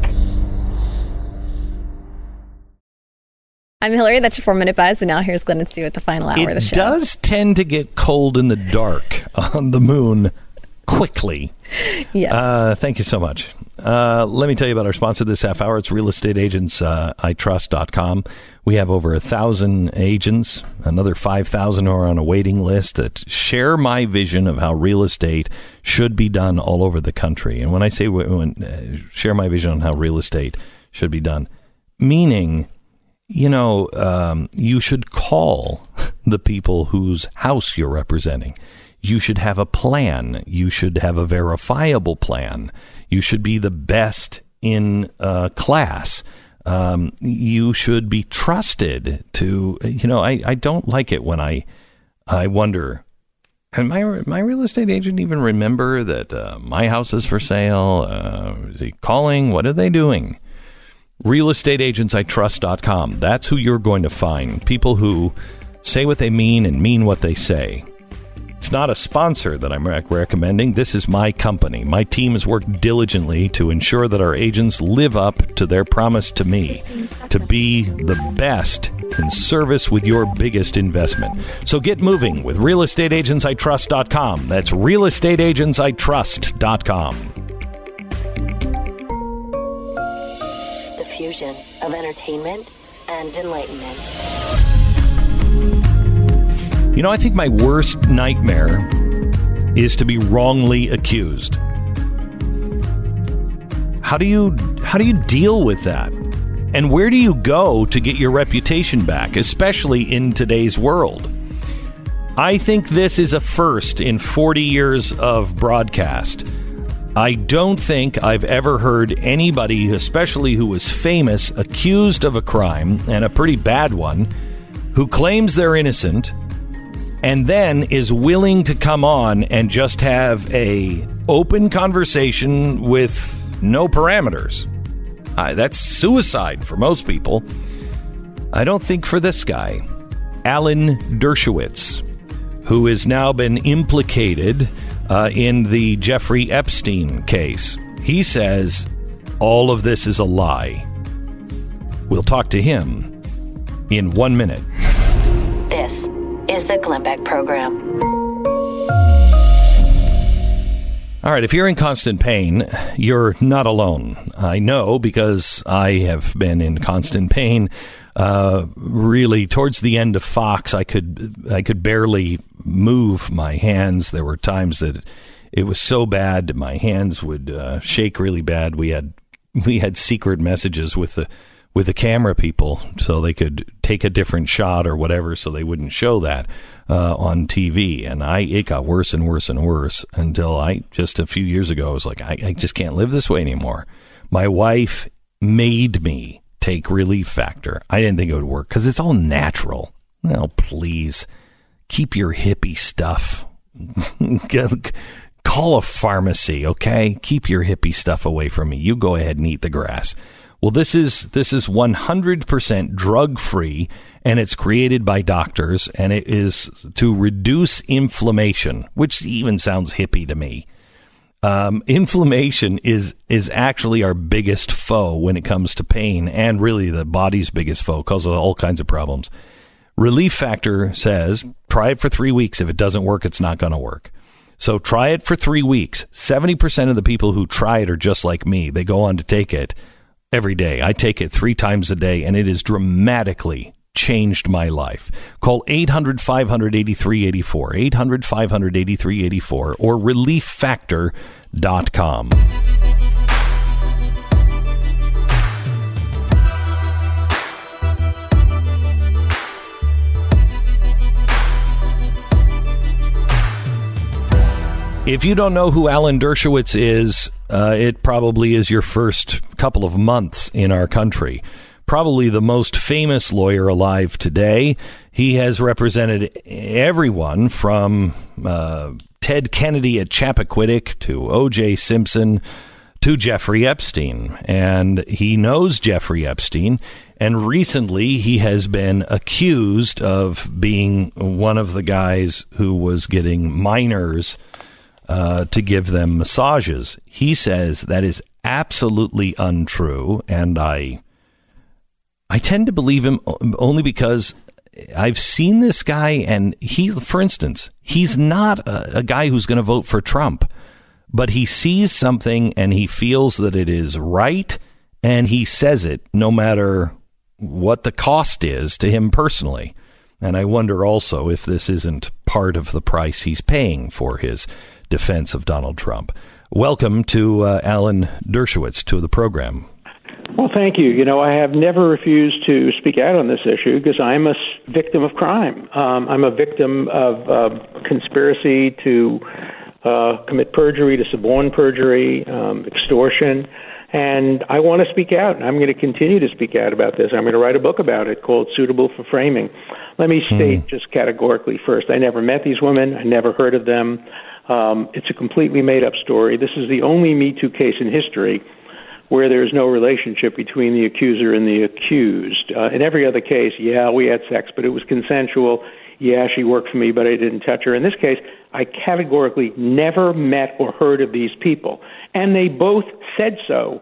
I'm Hillary, that's your four-minute buzz, and now here's Glenn and Stu at the final hour it of the show. It does tend to get cold in the dark on the moon quickly. Yes. Uh, thank you so much. Uh, let me tell you about our sponsor this half hour. It's real estate agents I trust dot com. We have over a thousand agents, another five thousand who are on a waiting list that share my vision of how real estate should be done all over the country. And when I say when, uh, share my vision on how real estate should be done, meaning, you know, um, you should call the people whose house you're representing. You should have a plan. You should have a verifiable plan. You should be the best in uh, class. Um, you should be trusted to, you know, I, I don't like it when I I wonder, can my, my real estate agent even remember that uh, my house is for sale? Uh, is he calling? What are they doing? real estate agents I trust dot com. That's who you're going to find. People who say what they mean and mean what they say. It's not a sponsor that I'm rec- recommending. This is my company. My team has worked diligently to ensure that our agents live up to their promise to me to be the best in service with your biggest investment. So get moving with real estate agents I trust dot com. That's real estate agents I trust dot com. The fusion of entertainment and enlightenment. You know, I think my worst nightmare is to be wrongly accused. How do you how do you deal with that? And where do you go to get your reputation back, especially in today's world? I think this is a first in forty years of broadcast. I don't think I've ever heard anybody, especially who was famous, accused of a crime, and a pretty bad one, who claims they're innocent, and then is willing to come on and just have a open conversation with no parameters. Uh, that's suicide for most people. I don't think for this guy, Alan Dershowitz, who has now been implicated uh, in the Jeffrey Epstein case. He says all of this is a lie. We'll talk to him in one minute. This is the Glenn Beck Program. All right, if you're in constant pain, you're not alone. I know because I have been in constant pain. Uh, really, towards the end of Fox, I could I could barely move my hands. There were times that it was so bad my hands would uh, shake really bad. We had we had secret messages with the with the camera people so they could take a different shot or whatever so they wouldn't show that uh, on T V. And I it got worse and worse and worse until I, just a few years ago, I was like, I, I just can't live this way anymore. My wife made me take Relief Factor. I didn't think it would work because it's all natural. No, please, keep your hippie stuff. Call a pharmacy, okay? Keep your hippie stuff away from me. You go ahead and eat the grass. Well, this is this is one hundred percent drug-free, and it's created by doctors, and it is to reduce inflammation, which even sounds hippie to me. Um, inflammation is is actually our biggest foe when it comes to pain, and really the body's biggest foe, causes all kinds of problems. Relief Factor says, try it for three weeks. If it doesn't work, it's not going to work. So try it for three weeks. seventy percent of the people who try it are just like me. They go on to take it every day. I take it three times a day, and it has dramatically changed my life. Call eight hundred, five hundred, eighty-three eighty-four, eight hundred, five hundred, eighty-three eighty-four, or relief factor dot com. If you don't know who Alan Dershowitz is, uh, it probably is your first couple of months in our country. Probably the most famous lawyer alive today. He has represented everyone from uh, Ted Kennedy at Chappaquiddick to O J Simpson to Jeffrey Epstein. And he knows Jeffrey Epstein. And recently he has been accused of being one of the guys who was getting minors Uh, to give them massages. He says that is absolutely untrue, and I I tend to believe him only because I've seen this guy, and he, for instance, he's not a, a guy who's going to vote for Trump, but he sees something and he feels that it is right, and he says it no matter what the cost is to him personally. And I wonder also if this isn't part of the price he's paying for his defense of Donald Trump. Welcome to uh, Alan Dershowitz to the program. Well, thank you. You know, I have never refused to speak out on this issue because I'm a victim of crime. Um, I'm a victim of uh, conspiracy to uh, commit perjury, to suborn perjury, um, extortion. And I want to speak out, and I'm going to continue to speak out about this. I'm going to write a book about it called Suitable for Framing. Let me state mm. just categorically first, I never met these women. I never heard of them. Um, it's a completely made-up story. This is the only Me Too case in history where there is no relationship between the accuser and the accused. Uh, in every other case, yeah, we had sex, but it was consensual. Yeah, she worked for me, but I didn't touch her. In this case, I categorically never met or heard of these people. And they both said so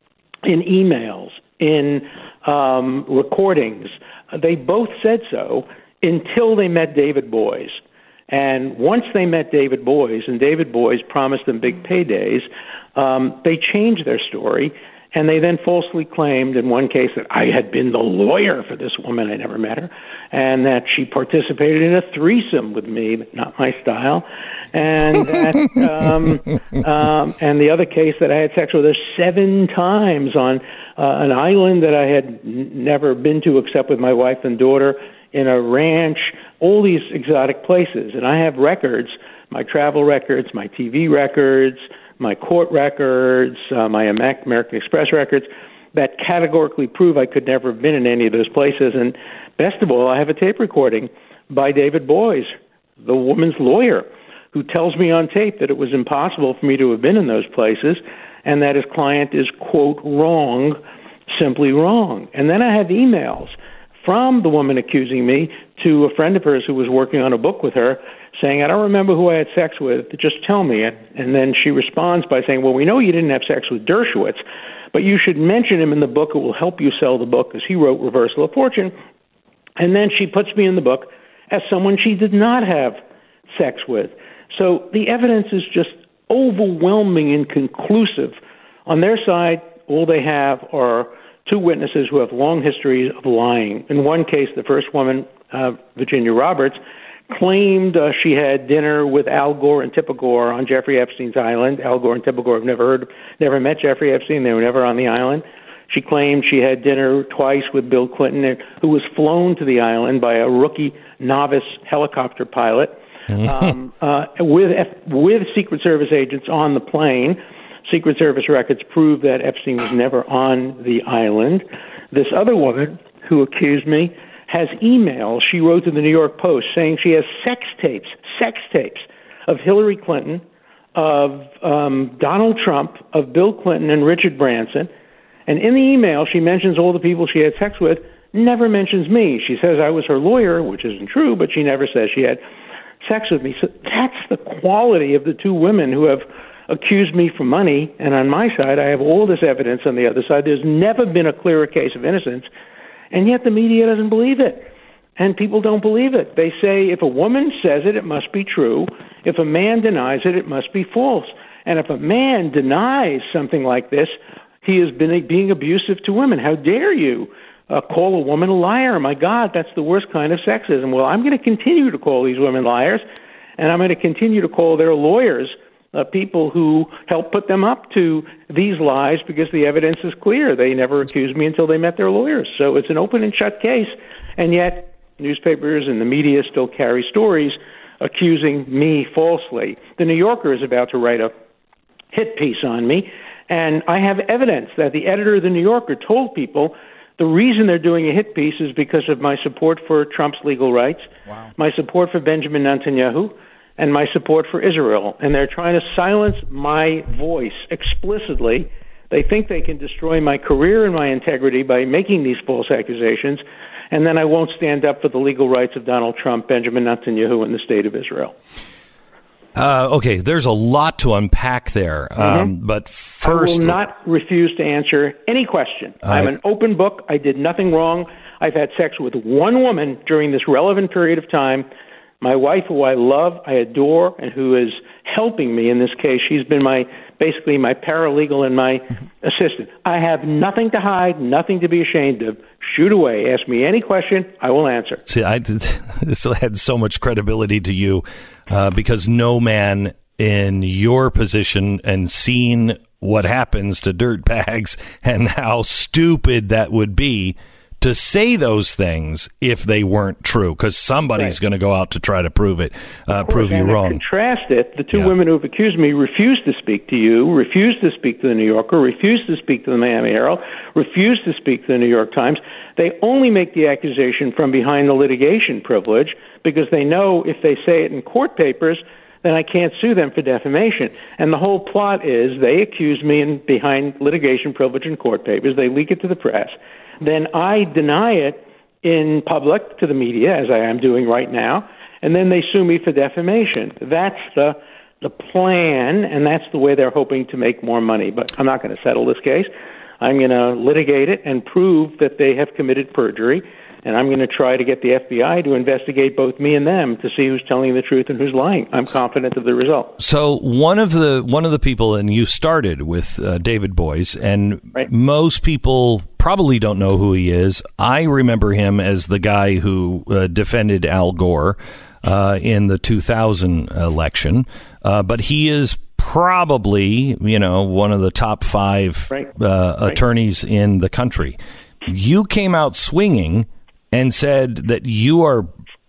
in emails, in um, recordings. They both said so until they met David Boies. And once they met David Boies, and David Boies promised them big paydays, um, they changed their story, and they then falsely claimed in one case that I had been the lawyer for this woman, I never met her, and that she participated in a threesome with me, but not my style, and that, um, um, and the other case that I had sex with her seven times on uh, an island that I had n- never been to except with my wife and daughter, in a ranch, all these exotic places. And I have records, my travel records, my T V records, my court records, uh, my American Express records, that categorically prove I could never have been in any of those places. And best of all, I have a tape recording by David Boies, the woman's lawyer, who tells me on tape that it was impossible for me to have been in those places and that his client is, quote, wrong, simply wrong. And then I have emails from the woman accusing me to a friend of hers who was working on a book with her saying, I don't remember who I had sex with, just tell me. And then she responds by saying, well, we know you didn't have sex with Dershowitz, but you should mention him in the book. It will help you sell the book, because he wrote Reversal of Fortune. And then she puts me in the book as someone she did not have sex with. So the evidence is just overwhelming and conclusive. On their side, all they have are two witnesses who have long histories of lying. In one case, the first woman, uh, Virginia Roberts, claimed uh, she had dinner with Al Gore and Tipper Gore on Jeffrey Epstein's island. Al Gore and Tipper Gore have never heard, never met Jeffrey Epstein. They were never on the island. She claimed she had dinner twice with Bill Clinton, who was flown to the island by a rookie novice helicopter pilot um, uh, with with Secret Service agents on the plane. Secret Service records prove that Epstein was never on the island. This other woman who accused me has emails she wrote to the New York Post saying she has sex tapes, sex tapes of Hillary Clinton, of um, Donald Trump, of Bill Clinton and Richard Branson. And in the email, she mentions all the people she had sex with, never mentions me. She says I was her lawyer, which isn't true, but she never says she had sex with me. So that's the quality of the two women who have accused me for money. And on my side, I have all this evidence. On the other side, there's never been a clearer case of innocence. And yet the media doesn't believe it. And people don't believe it. They say if a woman says it, it must be true. If a man denies it, it must be false. And if a man denies something like this, he has been being abusive to women. How dare you uh, call a woman a liar? My God, that's the worst kind of sexism. Well, I'm going to continue to call these women liars, and I'm going to continue to call their lawyers uh, people who help put them up to these lies because the evidence is clear. They never accused me until they met their lawyers. So it's an open and shut case, and yet newspapers and the media still carry stories accusing me falsely. The New Yorker is about to write a hit piece on me, and I have evidence that the editor of the New Yorker told people the reason they're doing a hit piece is because of my support for Trump's legal rights, wow. my support for Benjamin Netanyahu, and my support for Israel. And they're trying to silence my voice explicitly. They think they can destroy my career and my integrity by making these false accusations, and then I won't stand up for the legal rights of Donald Trump, Benjamin Netanyahu, and the state of Israel. Uh, okay, there's a lot to unpack there, um, mm-hmm. but first... I will not refuse to answer any question. Uh, I'm an open book. I did nothing wrong. I've had sex with one woman during this relevant period of time, my wife, who I love, I adore, and who is helping me in this case. She's been my basically my paralegal and my mm-hmm. assistant. I have nothing to hide, nothing to be ashamed of. Shoot away. Ask me any question, I will answer. See, I did, this had so much credibility to you uh, because no man in your position and seeing what happens to dirtbags and how stupid that would be to say those things if they weren't true, because somebody's right. going to go out to try to prove it, uh, prove you wrong. Contrast it. The two yeah. women who have accused me refuse to speak to you, refuse to speak to the New Yorker, refuse to speak to the Miami Herald, refuse to speak to the New York Times. They only make the accusation from behind the litigation privilege because they know if they say it in court papers, then I can't sue them for defamation. And the whole plot is they accuse me in behind litigation privilege and court papers. They leak it to the press. Then I deny it in public to the media, as I am doing right now, and then they sue me for defamation. That's the the plan, and that's the way they're hoping to make more money. But I'm not going to settle this case. I'm going to litigate it and prove that they have committed perjury, and I'm going to try to get the F B I to investigate both me and them to see who's telling the truth and who's lying. I'm confident of the result. So one of the one of the people, and you started with uh, David Boies, and right. most people probably don't know who he is. I remember him as the guy who uh, defended Al Gore uh, in the two thousand election, uh, but he is probably, you know, one of the top five right. Uh, right. attorneys in the country. You came out swinging and said that you are,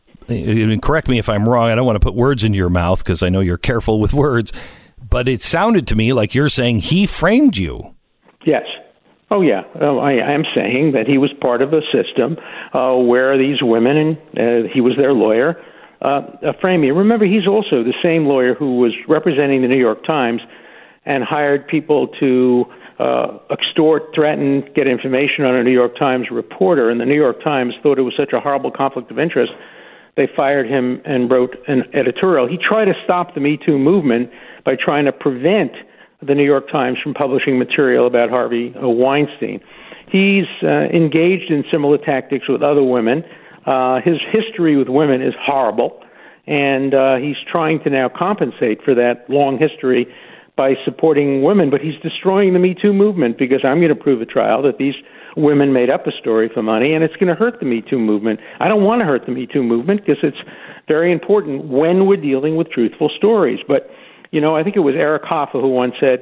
correct me if I'm wrong, I don't want to put words into your mouth because I know you're careful with words, but it sounded to me like you're saying he framed you. Yes. Oh, yeah. Oh, I am saying that he was part of a system uh, where these women, and uh, he was their lawyer, uh, framed me. Remember, he's also the same lawyer who was representing the New York Times and hired people to uh, extort, threaten, get information on a New York Times reporter. And the New York Times thought it was such a horrible conflict of interest, they fired him and wrote an editorial. He tried to stop the Me Too movement by trying to prevent the New York Times from publishing material about Harvey Weinstein. He's uh, engaged in similar tactics with other women. Uh, his history with women is horrible, and uh, he's trying to now compensate for that long history by supporting women, but he's destroying the Me Too movement because I'm going to prove at trial that these women made up a story for money, and it's going to hurt the Me Too movement. I don't want to hurt the Me Too movement because it's very important when we're dealing with truthful stories. But you know, I think it was Eric Hoffa who once said,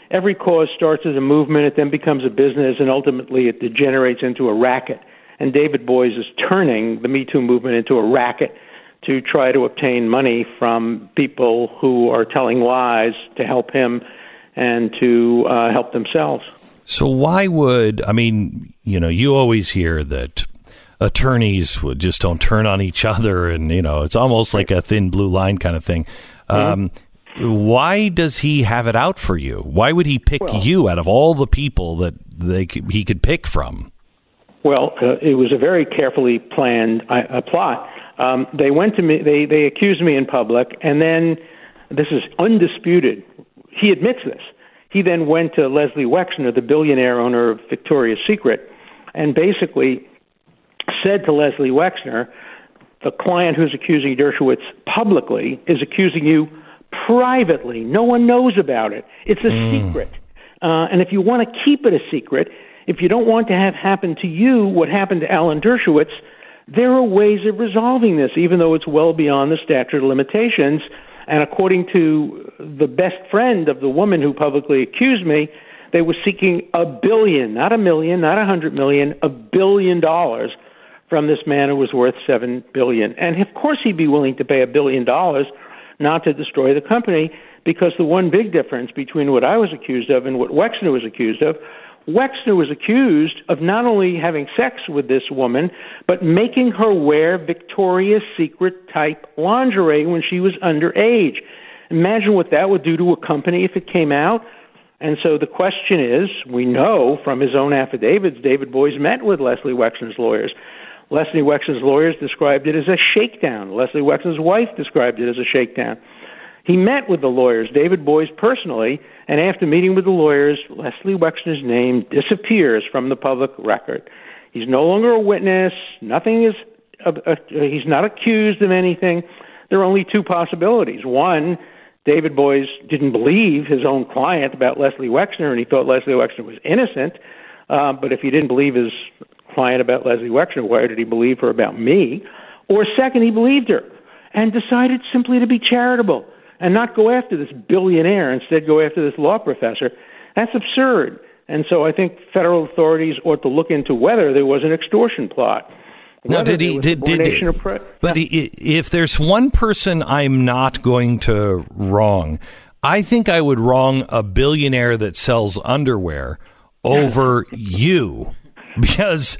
every cause starts as a movement, it then becomes a business, and ultimately it degenerates into a racket. And David Boies is turning the Me Too movement into a racket to try to obtain money from people who are telling lies to help him and to uh, help themselves. So why would, I mean, you know, you always hear that attorneys would just don't turn on each other, and, you know, it's almost like a thin blue line kind of thing. Um, mm-hmm. Why does he have it out for you? Why would he pick well, you out of all the people that they could, he could pick from? Well, uh, it was a very carefully planned uh, plot. Um, they went to me, they, they accused me in public, and then, this is undisputed, he admits this. He then went to Leslie Wexner, the billionaire owner of Victoria's Secret, and basically said to Leslie Wexner, the client who's accusing Dershowitz publicly is accusing you privately. No one knows about it. It's a mm. secret. Uh, and if you want to keep it a secret, if you don't want to have happen to you what happened to Alan Dershowitz, there are ways of resolving this, even though it's well beyond the statute of limitations. And according to the best friend of the woman who publicly accused me, they were seeking a billion, not a million, not a hundred million, a billion dollars from this man who was worth seven billion. And of course he'd be willing to pay a billion dollars not to destroy the company, because the one big difference between what I was accused of and what Wexner was accused of, Wexner was accused of not only having sex with this woman, but making her wear Victoria's Secret type lingerie when she was underage. Imagine what that would do to a company if it came out. And so the question is, we know from his own affidavits, David Boies met with Leslie Wexner's lawyers. Leslie Wexner's lawyers described it as a shakedown. Leslie Wexner's wife described it as a shakedown. He met with the lawyers, David Boies personally, and after meeting with the lawyers, Leslie Wexner's name disappears from the public record. He's no longer a witness. Nothing is. Uh, uh, he's not accused of anything. There are only two possibilities. One, David Boies didn't believe his own client about Leslie Wexner, and he thought Leslie Wexner was innocent. Uh, but if he didn't believe his client about Leslie Wexner, why did he believe her about me? Or second, he believed her and decided simply to be charitable and not go after this billionaire, instead go after this law professor. That's absurd. And so I think federal authorities ought to look into whether there was an extortion plot. Now, did he, did, did, did pre- but he, if there's one person I'm not going to wrong, I think I would wrong a billionaire that sells underwear over you, because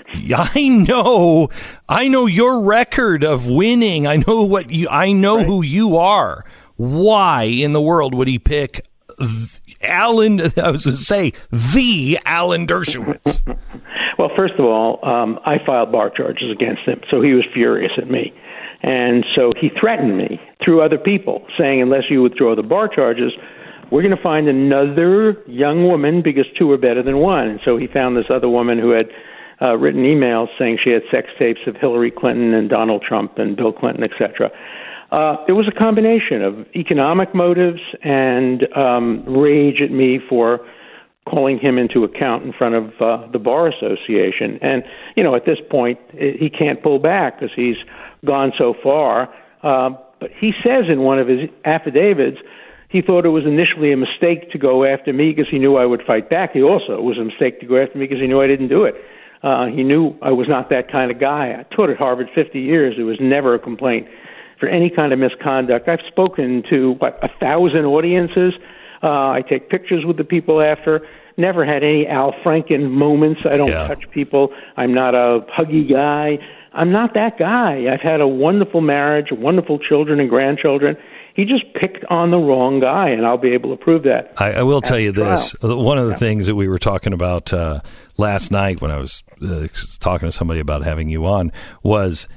I know, I know your record of winning. I know what you, I know right. who you are. Why in the world would he pick th- Alan? I was going to say the Alan Dershowitz. Well, first of all, um, I filed bar charges against him, so he was furious at me. And so he threatened me through other people, saying, unless you withdraw the bar charges, we're going to find another young woman, because two are better than one. And so he found this other woman who had uh, written emails saying she had sex tapes of Hillary Clinton and Donald Trump and Bill Clinton, et cetera. Uh, it was a combination of economic motives and um, rage at me for calling him into account in front of uh, the Bar Association. And, you know, at this point, he can't pull back because he's gone so far. Uh, but he says in one of his affidavits, he thought it was initially a mistake to go after me because he knew I would fight back. He also, it was a mistake to go after me because he knew I didn't do it. Uh, he knew I was not that kind of guy. I taught at Harvard fifty years. There was never a complaint for any kind of misconduct. I've spoken to, what, a thousand audiences. Uh, I take pictures with the people after. Never had any Al Franken moments. I don't yeah. touch people. I'm not a huggy guy. I'm not that guy. I've had a wonderful marriage, wonderful children and grandchildren. He just picked on the wrong guy, and I'll be able to prove that. I, I will tell you this. One of the yeah. things that we were talking about uh, last night when I was uh, talking to somebody about having you on was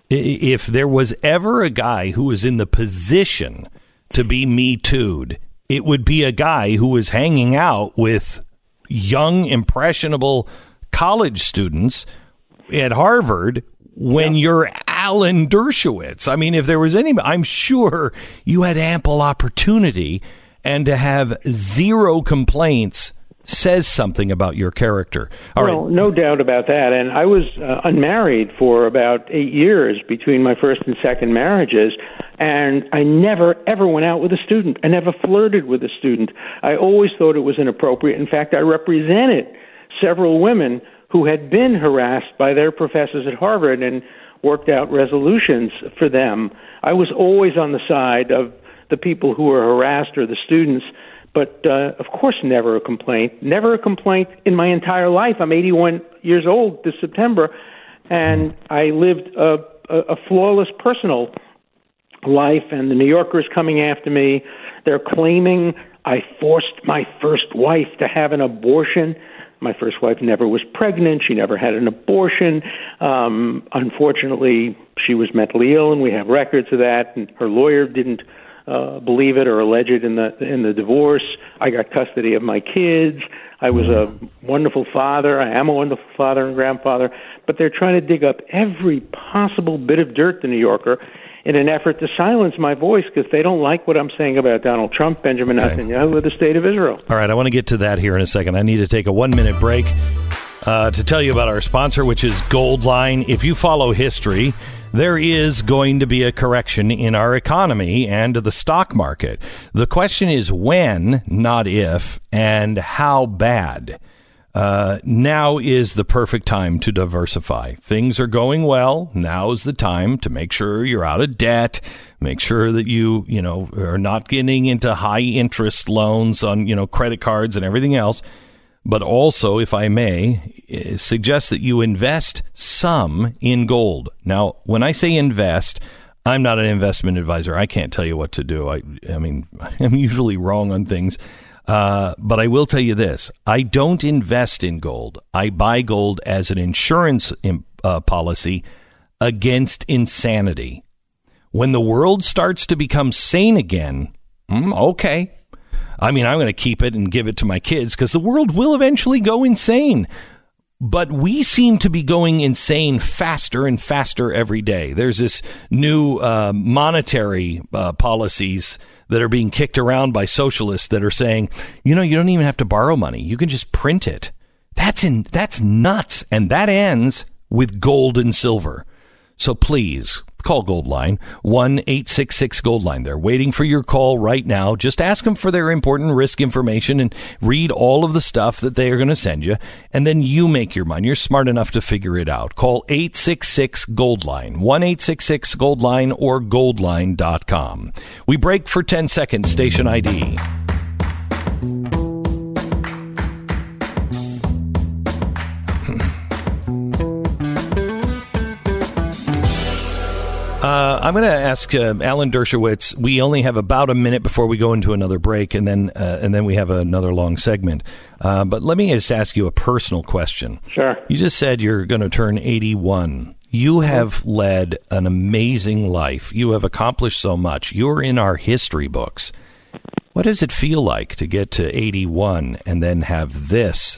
if there was ever a guy who was in the position to be Me Too'd, it would be a guy who was hanging out with young, impressionable college students at Harvard when yeah. you're Alan Dershowitz. I mean, if there was any, I'm sure you had ample opportunity, and to have zero complaints says something about your character. All well, right. No doubt about that. And I was uh, unmarried for about eight years between my first and second marriages. And I never, ever went out with a student. I never flirted with a student. I always thought it was inappropriate. In fact, I represented several women who had been harassed by their professors at Harvard and worked out resolutions for them. I was always on the side of the people who were harassed or the students, but uh, of course never a complaint. Never a complaint in my entire life. I'm eighty-one years old this September, and I lived a, a, a flawless personal life, and the New Yorker's coming after me. They're claiming I forced my first wife to have an abortion. My first wife never was pregnant. She never had an abortion. Um, unfortunately, she was mentally ill, and we have records of that. And her lawyer didn't uh, believe it or allege it in the in the divorce. I got custody of my kids. I was a wonderful father. I am a wonderful father and grandfather. But they're trying to dig up every possible bit of dirt, the New Yorker, in an effort to silence my voice because they don't like what I'm saying about Donald Trump, Benjamin Okay. Netanyahu, or the state of Israel. All right, I want to get to that here in a second. I need to take a one-minute break uh, to tell you about our sponsor, which is Goldline. If you follow history, there is going to be a correction in our economy and the stock market. The question is when, not if, and how bad. Uh, now is the perfect time to diversify. Things are going well. Now is the time to make sure you're out of debt. Make sure that you, you know, are not getting into high interest loans on, you know, credit cards and everything else. But also, if I may, suggest that you invest some in gold. Now, when I say invest, I'm not an investment advisor. I can't tell you what to do. I, I mean, I'm usually wrong on things. Uh, but I will tell you this. I don't invest in gold. I buy gold as an insurance uh, policy against insanity. When the world starts to become sane again, mm, okay. I mean, I'm going to keep it and give it to my kids because the world will eventually go insane. But we seem to be going insane faster and faster every day. There's this new uh, monetary uh, policies that are being kicked around by socialists that are saying, you know, you don't even have to borrow money. You can just print it. That's in that's nuts. And that ends with gold and silver. So please call Goldline, one eight six six Goldline. They're waiting for your call right now. Just ask them for their important risk information and read all of the stuff that they are going to send you. And then you make your mind. You're smart enough to figure it out. Call eight six six Goldline, one eight six six Goldline or goldline dot com. We break for ten seconds. Station I D. Uh, I'm going to ask uh, Alan Dershowitz. We only have about a minute before we go into another break, and then uh, and then we have another long segment. Uh, but let me just ask you a personal question. Sure. You just said you're going to turn eighty-one. You have led an amazing life. You have accomplished so much. You're in our history books. What does it feel like to get to eighty-one and then have this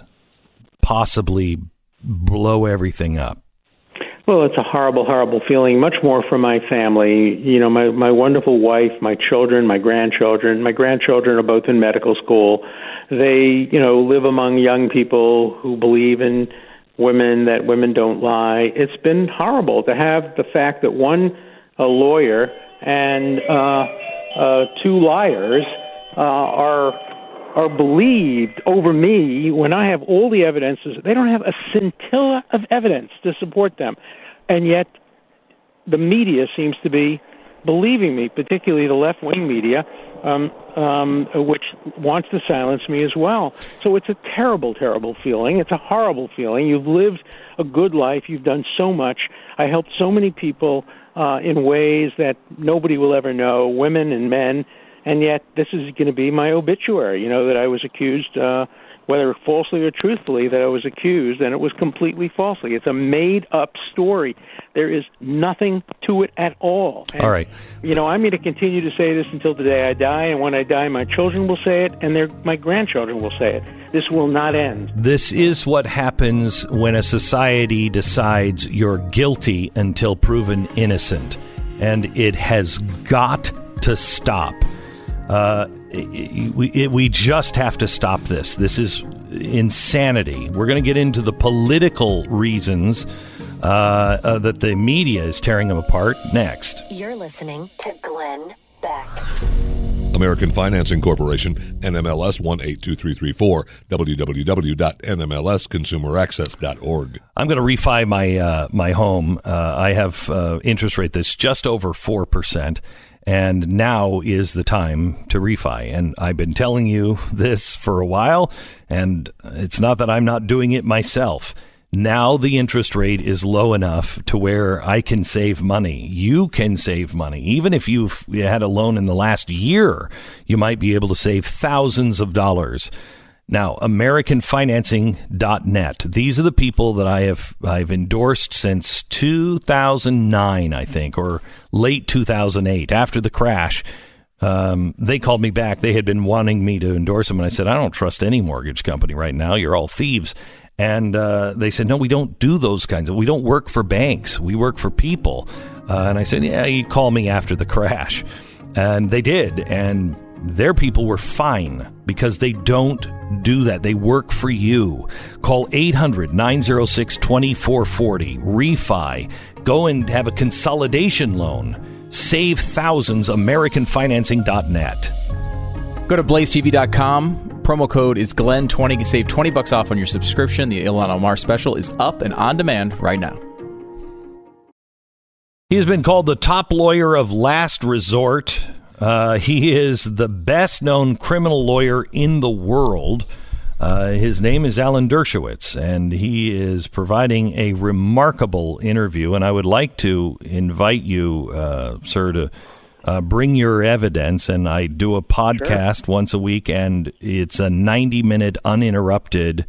possibly blow everything up? Well, it's a horrible, horrible feeling, much more for my family. You know, my, my wonderful wife, my children, my grandchildren. My grandchildren are both in medical school. They, you know, live among young people who believe in women, that women don't lie. It's been horrible to have the fact that one, a lawyer, and uh, uh, two liars uh, are are believed over me when I have all the evidence. They don't have a scintilla of evidence to support them. And yet the media seems to be believing me, particularly the left-wing media, um, um, which wants to silence me as well. So it's a terrible, terrible feeling. It's a horrible feeling. You've lived a good life. You've done so much. I helped so many people uh, in ways that nobody will ever know, women and men. And yet this is going to be my obituary, you know, that I was accused, uh, whether falsely or truthfully, that I was accused, and it was completely falsely. It's a made-up story. There is nothing to it at all. And, all right. You know, I'm going to continue to say this until the day I die, and when I die, my children will say it, and their, my grandchildren will say it. This will not end. This is what happens when a society decides you're guilty until proven innocent, and it has got to stop. Uh, it, we, it, we just have to stop this. This is insanity. We're going to get into the political reasons uh, uh, that the media is tearing them apart next. You're listening to Glenn American Financing Corporation, N M L S one eight two three three four, w w w dot n m l s consumer access dot org. I'm going to refi my uh, my home. Uh, I have uh, interest rate that's just over four percent, and now is the time to refi. And I've been telling you this for a while, and it's not that I'm not doing it myself. Now the interest rate is low enough to where I can save money. You can save money. Even if you've had a loan in the last year, you might be able to save thousands of dollars. Now, American Financing dot net. These are the people that I have I've endorsed since two thousand nine, I think, or late two thousand eight, after the crash. Um, they called me back. They had been wanting me to endorse them, and I said, I don't trust any mortgage company right now. You're all thieves. And uh, they said, no, we don't do those kinds of, we don't work for banks. We work for people. Uh, and I said, yeah, you call me after the crash. And they did. And their people were fine because they don't do that. They work for you. Call eight hundred, nine oh six, two four four oh. Refi. Go and have a consolidation loan. Save thousands. American Financing dot net. Go to blaze t v dot com. Promo code is Glenn twenty. Save twenty bucks off on your subscription. The Ilhan Omar special is up and on demand right now. He has been called the top lawyer of last resort. Uh, he is the best-known criminal lawyer in the world. Uh, his name is Alan Dershowitz, and he is providing a remarkable interview. And I would like to invite you, uh, sir, to Uh, bring your evidence, and I do a podcast sure. once a week, and it's a ninety-minute uninterrupted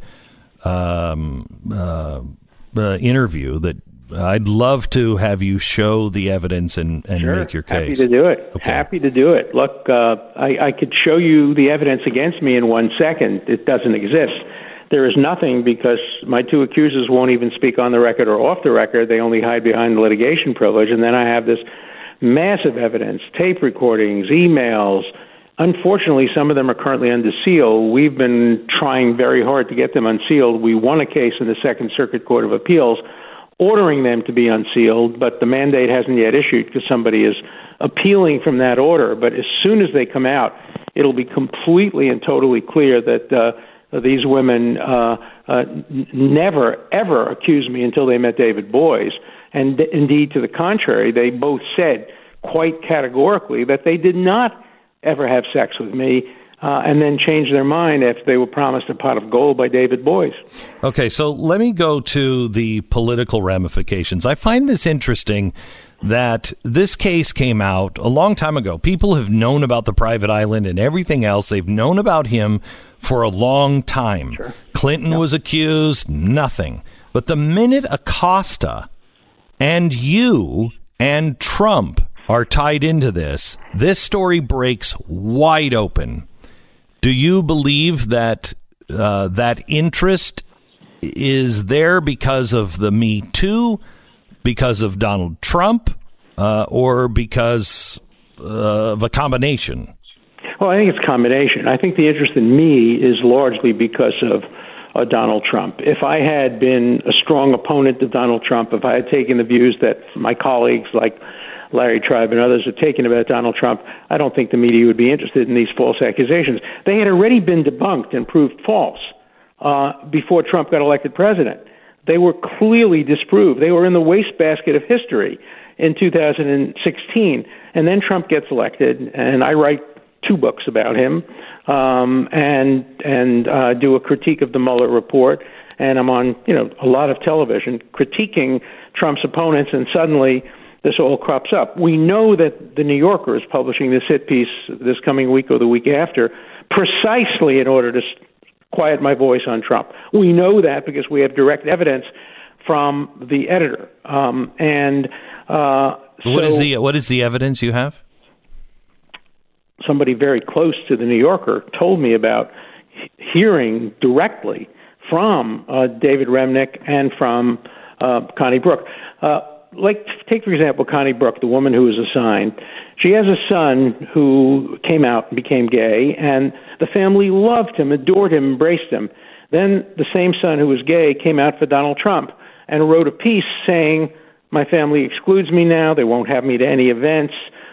um, uh, uh, interview that I'd love to have you show the evidence and, and sure. make your case. Happy to do it. Okay. Happy to do it. Look, uh, I, I could show you the evidence against me in one second. It doesn't exist. There is nothing because my two accusers won't even speak on the record or off the record. They only hide behind the litigation privilege, and then I have this massive evidence, tape recordings, emails. Unfortunately, some of them are currently under seal. We've been trying very hard to get them unsealed. We won a case in the Second Circuit Court of Appeals ordering them to be unsealed, but the mandate hasn't yet issued because somebody is appealing from that order. But as soon as they come out, it'll be completely and totally clear that uh, these women uh, uh, n- never, ever accused me until they met David Boies. And indeed, to the contrary, they both said quite categorically that they did not ever have sex with me uh, and then changed their mind after they were promised a pot of gold by David Boies. Okay, so let me go to the political ramifications. I find this interesting that this case came out a long time ago. People have known about the private island and everything else. They've known about him for a long time. Sure. Clinton yep. was accused, nothing. But the minute Acosta and you and Trump are tied into this, this story breaks wide open. Do you believe that uh, that interest is there because of the Me Too, because of Donald Trump, uh, or because uh, of a combination? Well, I think it's a combination. I think the interest in me is largely because of Uh, Donald Trump. If I had been a strong opponent of Donald Trump, if I had taken the views that my colleagues like Larry Tribe and others have taken about Donald Trump, I don't think the media would be interested in these false accusations. They had already been debunked and proved false uh, before Trump got elected president. They were clearly disproved. They were in the wastebasket of history in two thousand sixteen. And then Trump gets elected, and I write two books about him. Um, and and uh, do a critique of the Mueller report, and I'm on you know a lot of television critiquing Trump's opponents, and suddenly this all crops up. We know that the New Yorker is publishing this hit piece this coming week or the week after, precisely in order to quiet my voice on Trump. We know that because we have direct evidence from the editor. Um, and uh, what so, is the what is the evidence you have? Somebody very close to the New Yorker told me about hearing directly from uh, David Remnick and from uh, Connie Brook. Uh, like, take, for example, Connie Brook, the woman who was assigned. She has a son who came out and became gay, and the family loved him, adored him, embraced him. Then the same son who was gay came out for Donald Trump and wrote a piece saying, my family excludes me now, they won't have me to any events,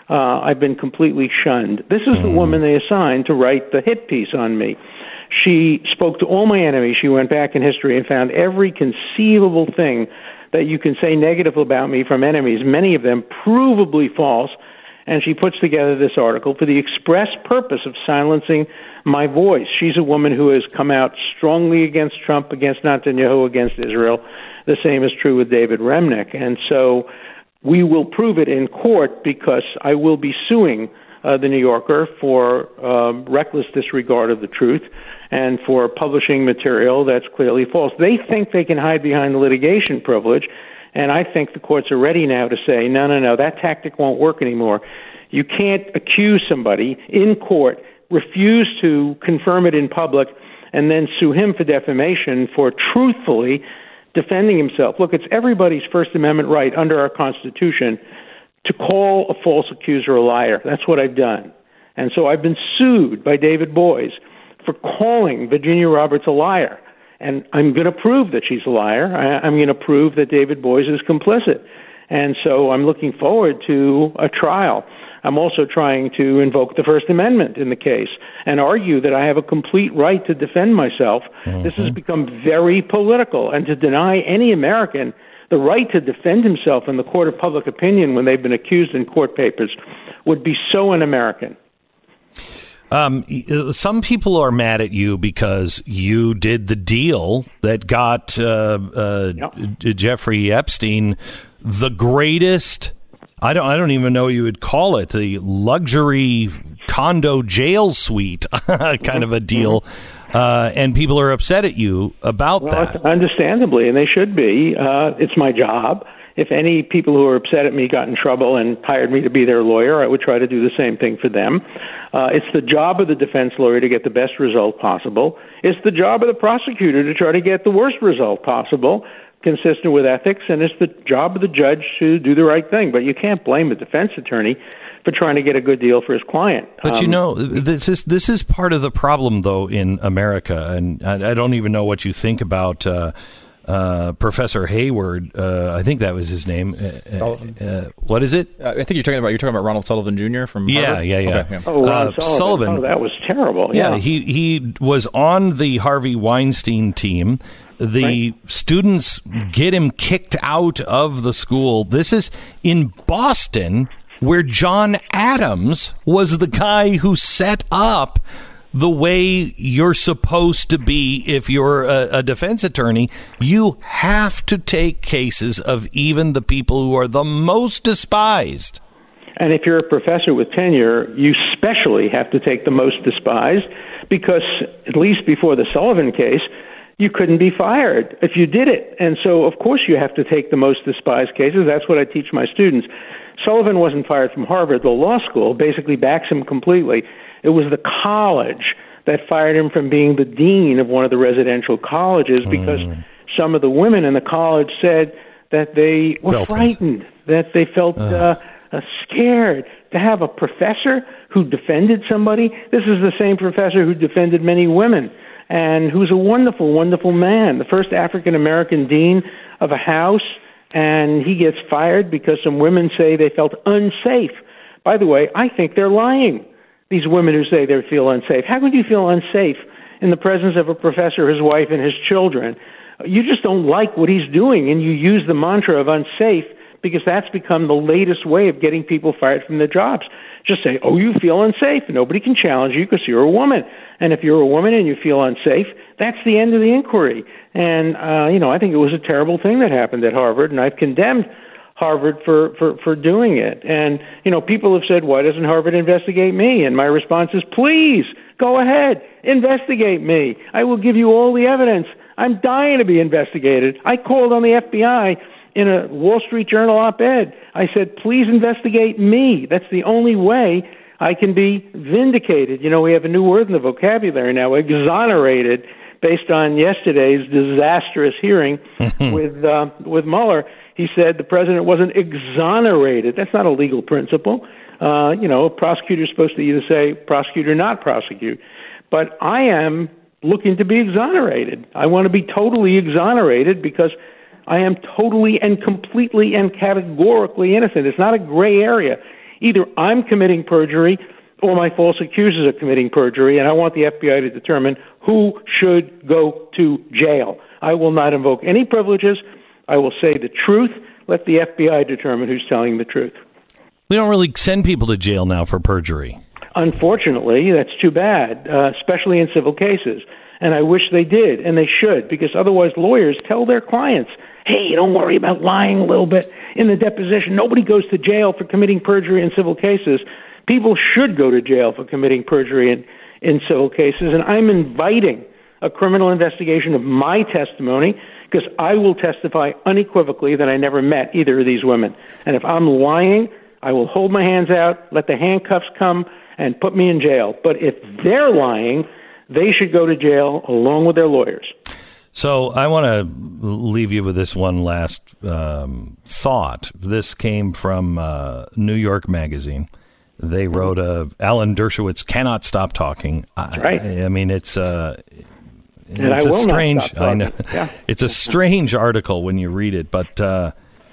uh, I've been completely shunned. This is the woman they assigned to write the hit piece on me. She spoke to all my enemies. She went back in history and found every conceivable thing that you can say negative about me from enemies, many of them provably false, and she puts together this article for the express purpose of silencing my voice. She's a woman who has come out strongly against Trump, against Netanyahu, against Israel. The same is true with David Remnick. And so we will prove it in court because I will be suing uh, the New Yorker for uh, reckless disregard of the truth and for publishing material that's clearly false. They think they can hide behind the litigation privilege, and I think the courts are ready now to say, no, no, no, that tactic won't work anymore. You can't accuse somebody in court, refuse to confirm it in public, and then sue him for defamation for truthfully defending himself. Look, it's everybody's First Amendment right under our Constitution to call a false accuser a liar. That's what I've done. And so I've been sued by David Boies for calling Virginia Roberts a liar. And I'm going to prove that she's a liar. I, I'm going to prove that David Boies is complicit. And so I'm looking forward to a trial. I'm also trying to invoke the First Amendment in the case and argue that I have a complete right to defend myself. Mm-hmm. This has become very political, and to deny any American the right to defend himself in the court of public opinion when they've been accused in court papers would be so un-American. Um, some people are mad at you because you did the deal that got uh, uh, yep. Jeffrey Epstein the greatest. I don't. I don't even know what you would call it, the luxury condo jail suite kind of a deal, uh, and people are upset at you about well, that. Understandably, and they should be. Uh, it's my job. If any people who are upset at me got in trouble and hired me to be their lawyer, I would try to do the same thing for them. Uh, it's the job of the defense lawyer to get the best result possible. It's the job of the prosecutor to try to get the worst result possible, consistent with ethics, and it's the job of the judge to do the right thing. But you can't blame a defense attorney for trying to get a good deal for his client. But um, you know, this is this is part of the problem, though, in America, and I, I don't even know what you think about uh, uh, Professor Hayward. Uh, I think that was his name. Uh, uh, what is it? Uh, I think you're talking about you're talking about Ronald Sullivan Junior from yeah, Harvard? yeah, yeah, okay, yeah. Oh, Ron uh, Sullivan. Sullivan. Oh, that was terrible. Yeah, yeah, he he was on the Harvey Weinstein team. The right. students get him kicked out of the school. This is in Boston, where John Adams was the guy who set up the way you're supposed to be if you're a, a defense attorney. You have to take cases of even the people who are the most despised. And if you're a professor with tenure, you specially have to take the most despised because, at least before the Sullivan case, you couldn't be fired if you did it. And so, of course, you have to take the most despised cases. That's what I teach my students. Sullivan wasn't fired from Harvard. The law school basically backs him completely. It was the college that fired him from being the dean of one of the residential colleges because mm. some of the women in the college said that they were felt frightened, it. that they felt uh. Uh, uh, scared to have a professor who defended somebody. This is the same professor who defended many women and who's a wonderful, wonderful man, the first African-American dean of a house, and he gets fired because some women say they felt unsafe. By the way, I think they're lying, these women who say they feel unsafe. How could you feel unsafe in the presence of a professor, his wife, and his children? You just don't like what he's doing, and you use the mantra of unsafe because that's become the latest way of getting people fired from their jobs. Just say, oh, you feel unsafe. Nobody can challenge you because you're a woman. And if you're a woman and you feel unsafe, that's the end of the inquiry. And, uh, you know, I think it was a terrible thing that happened at Harvard, and I've condemned Harvard for, for, for doing it. And, you know, people have said, why doesn't Harvard investigate me? And my response is, please, go ahead, investigate me. I will give you all the evidence. I'm dying to be investigated. I called on the F B I in a Wall Street Journal op-ed. I said, please investigate me. That's the only way I can be vindicated. You know, we have a new word in the vocabulary now, exonerated, based on yesterday's disastrous hearing with uh, with Mueller. He said the president wasn't exonerated. That's not a legal principle. Uh, you know, a prosecutor's supposed to either say prosecute or not prosecute. But I am looking to be exonerated. I want to be totally exonerated because I am totally and completely and categorically innocent. It's not a gray area. Either I'm committing perjury or my false accusers are committing perjury, and I want the F B I to determine who should go to jail. I will not invoke any privileges. I will say the truth. Let the F B I determine who's telling the truth. We don't really send people to jail now for perjury. Unfortunately, that's too bad, uh, especially in civil cases. And I wish they did, and they should, because otherwise lawyers tell their clients, hey, don't worry about lying a little bit in the deposition. Nobody goes to jail for committing perjury in civil cases. People should go to jail for committing perjury in, in civil cases, and I'm inviting a criminal investigation of my testimony because I will testify unequivocally that I never met either of these women. And if I'm lying, I will hold my hands out, let the handcuffs come, and put me in jail. But if they're lying, they should go to jail along with their lawyers. So I want to leave you with this one last um, thought. This came from uh, New York Magazine. They wrote, uh, Alan Dershowitz cannot stop talking. I, right. I, I mean, it's, uh, it's and I a will strange, not stop talking. I know, yeah. It's a strange article when you read it, but uh,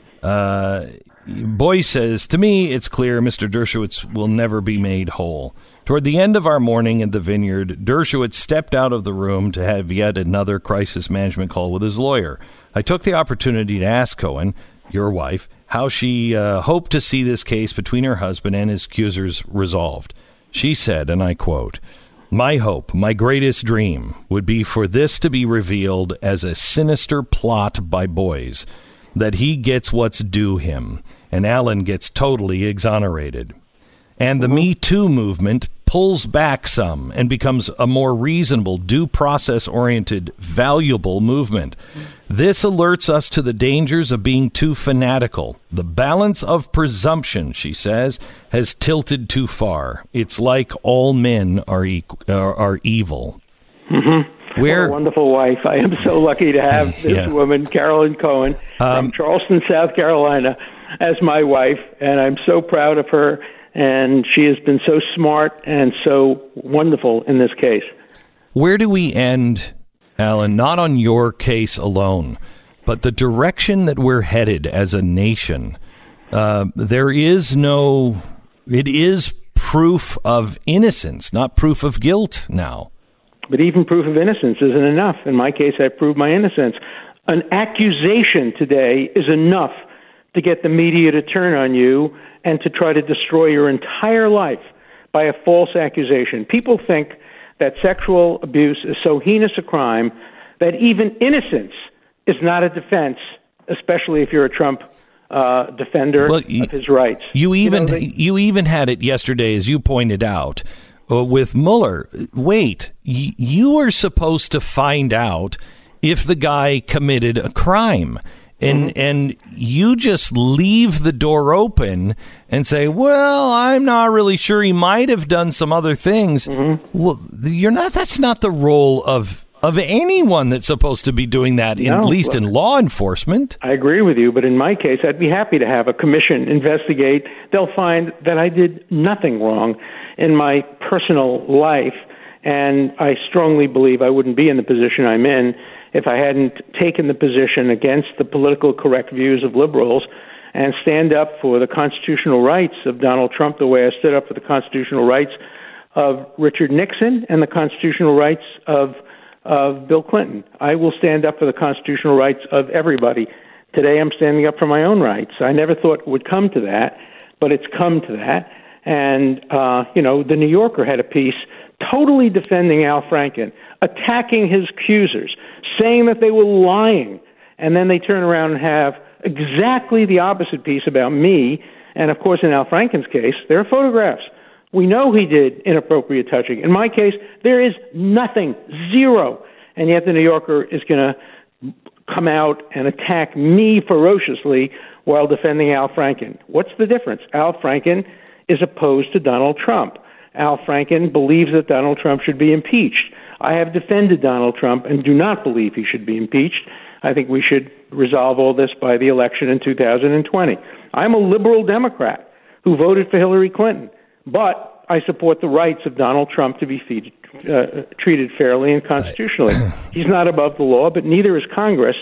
uh, Boyce says, to me, it's clear Mister Dershowitz will never be made whole. Toward the end of our morning in the vineyard, Dershowitz stepped out of the room to have yet another crisis management call with his lawyer. I took the opportunity to ask Cohen, your wife, how she uh, hoped to see this case between her husband and his accusers resolved. She said, and I quote, my hope, my greatest dream, would be for this to be revealed as a sinister plot by Boyce, that he gets what's due him, and Alan gets totally exonerated. And the mm-hmm. Me Too movement pulls back some and becomes a more reasonable, due process-oriented, valuable movement. This alerts us to the dangers of being too fanatical. The balance of presumption, she says, has tilted too far. It's like all men are equ- are, are evil. Mm-hmm. Where, what a wonderful wife. I am so lucky to have this yeah. woman, Carolyn Cohen, um, from Charleston, South Carolina, as my wife, and I'm so proud of her. And she has been so smart and so wonderful in this case. Where do we end, Alan? Not on your case alone, but the direction that we're headed as a nation. Uh, there is no, it is proof of innocence, not proof of guilt now. But even proof of innocence isn't enough. In my case, I proved my innocence. An accusation today is enough to get the media to turn on you and to try to destroy your entire life by a false accusation. People think that sexual abuse is so heinous a crime that even innocence is not a defense, especially if you're a Trump uh, defender well, you, of his rights. You even you, know, they, you even had it yesterday, as you pointed out, uh, with Mueller. Wait, y- you were supposed to find out if the guy committed a crime. And mm-hmm. and you just leave the door open and say, well, I'm not really sure. He might have done some other things. Mm-hmm. Well, you're not. That's not the role of of anyone that's supposed to be doing that, in, no, at least well, in law enforcement. I agree with you. But in my case, I'd be happy to have a commission investigate. They'll find that I did nothing wrong in my personal life. And I strongly believe I wouldn't be in the position I'm in if I hadn't taken the position against the political correct views of liberals and stand up for the constitutional rights of Donald Trump the way I stood up for the constitutional rights of Richard Nixon and the constitutional rights of, of Bill Clinton. I will stand up for the constitutional rights of everybody. Today I'm standing up for my own rights. I never thought it would come to that, but it's come to that. And, uh, you know, the New Yorker had a piece totally defending Al Franken, attacking his accusers, saying that they were lying, and then they turn around and have exactly the opposite piece about me. And, of course, in Al Franken's case, there are photographs. We know he did inappropriate touching. In my case, there is nothing, zero. And yet the New Yorker is going to come out and attack me ferociously while defending Al Franken. What's the difference? Al Franken is opposed to Donald Trump. Al Franken believes that Donald Trump should be impeached. I have defended Donald Trump and do not believe he should be impeached. I think we should resolve all this by the election in two thousand twenty. I'm a liberal Democrat who voted for Hillary Clinton, but I support the rights of Donald Trump to be feed, uh, treated fairly and constitutionally. He's not above the law, but neither is Congress.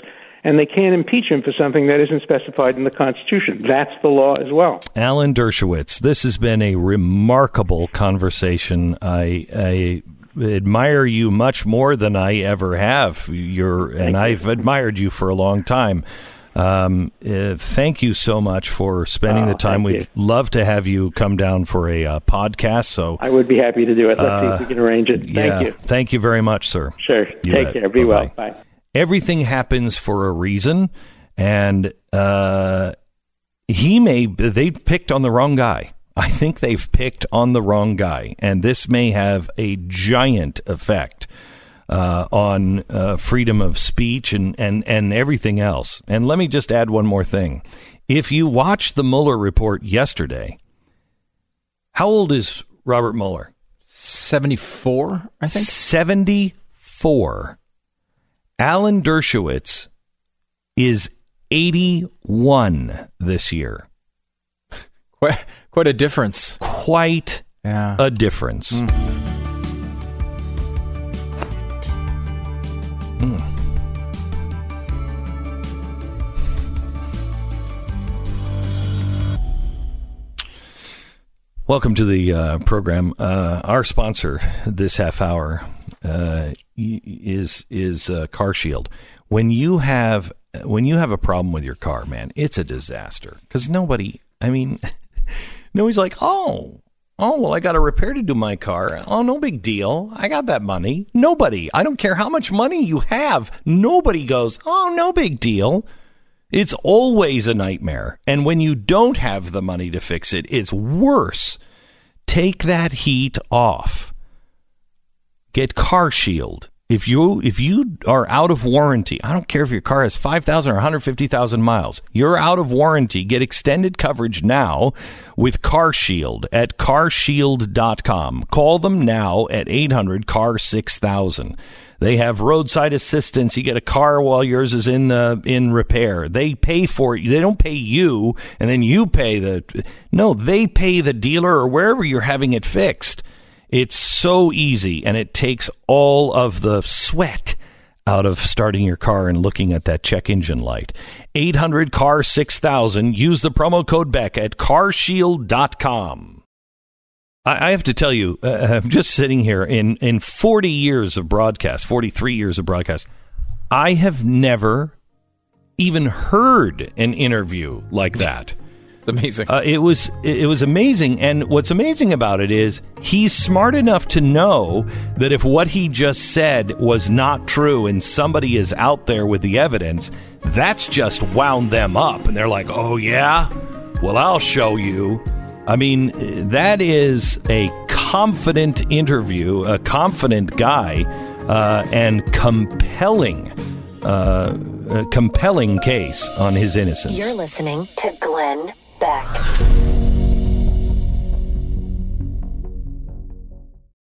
and they can't impeach him for something that isn't specified in the Constitution. That's the law as well. Alan Dershowitz, this has been a remarkable conversation. I, I admire you much more than I ever have. You're, and you. I've admired you for a long time. Um, uh, thank you so much for spending oh, the time. We'd you. love to have you come down for a uh, podcast. So I would be happy to do it. Let's uh, see if we can arrange it. Thank yeah, you. Thank you very much, sir. Sure. You Take bet. care. Be Bye-bye. well. Bye. Everything happens for a reason, and uh, he may, they've picked on the wrong guy. I think they've picked on the wrong guy, and this may have a giant effect Uh, on uh, freedom of speech and, and, and everything else. And let me just add one more thing. If you watched the Mueller report yesterday, how old is Robert Mueller? seventy-four, I think. seventy-four. Alan Dershowitz is eighty-one this year. Quite, quite a difference. Quite yeah. a difference. Mm. Mm. Welcome to the uh, program. Uh, our sponsor this half hour uh, is is uh, Car Shield. When you have when you have a problem with your car, man, it's a disaster because nobody. I mean, nobody's like, oh. Oh, well, I got a repair to do my car. Oh, no big deal. I got that money. Nobody. I don't care how much money you have. Nobody goes, oh, no big deal. It's always a nightmare. And when you don't have the money to fix it, it's worse. Take that heat off. Get Car Shield. If you if you are out of warranty, I don't care if your car has five thousand or one hundred fifty thousand miles, you're out of warranty. Get extended coverage now with Car Shield at car shield dot com. Call them now at eight hundred C A R six thousand. They have roadside assistance. You get a car while yours is in uh, in repair. They pay for it. They don't pay you, and then you pay the... No, they pay the dealer or wherever you're having it fixed. It's so easy, and it takes all of the sweat out of starting your car and looking at that check engine light. eight hundred C A R six thousand. Use the promo code Beck at car shield dot com. I, I have to tell you, uh, I'm just sitting here in, in forty years of broadcast, forty-three years of broadcast, I have never even heard an interview like that. Amazing. Uh, it was it was amazing, and what's amazing about it is he's smart enough to know that if what he just said was not true and somebody is out there with the evidence, that's just wound them up, and they're like, oh yeah, well, I'll show you. I mean, that is a confident interview, a confident guy, uh, and compelling uh, a compelling case on his innocence. You're listening to Glenn Beck.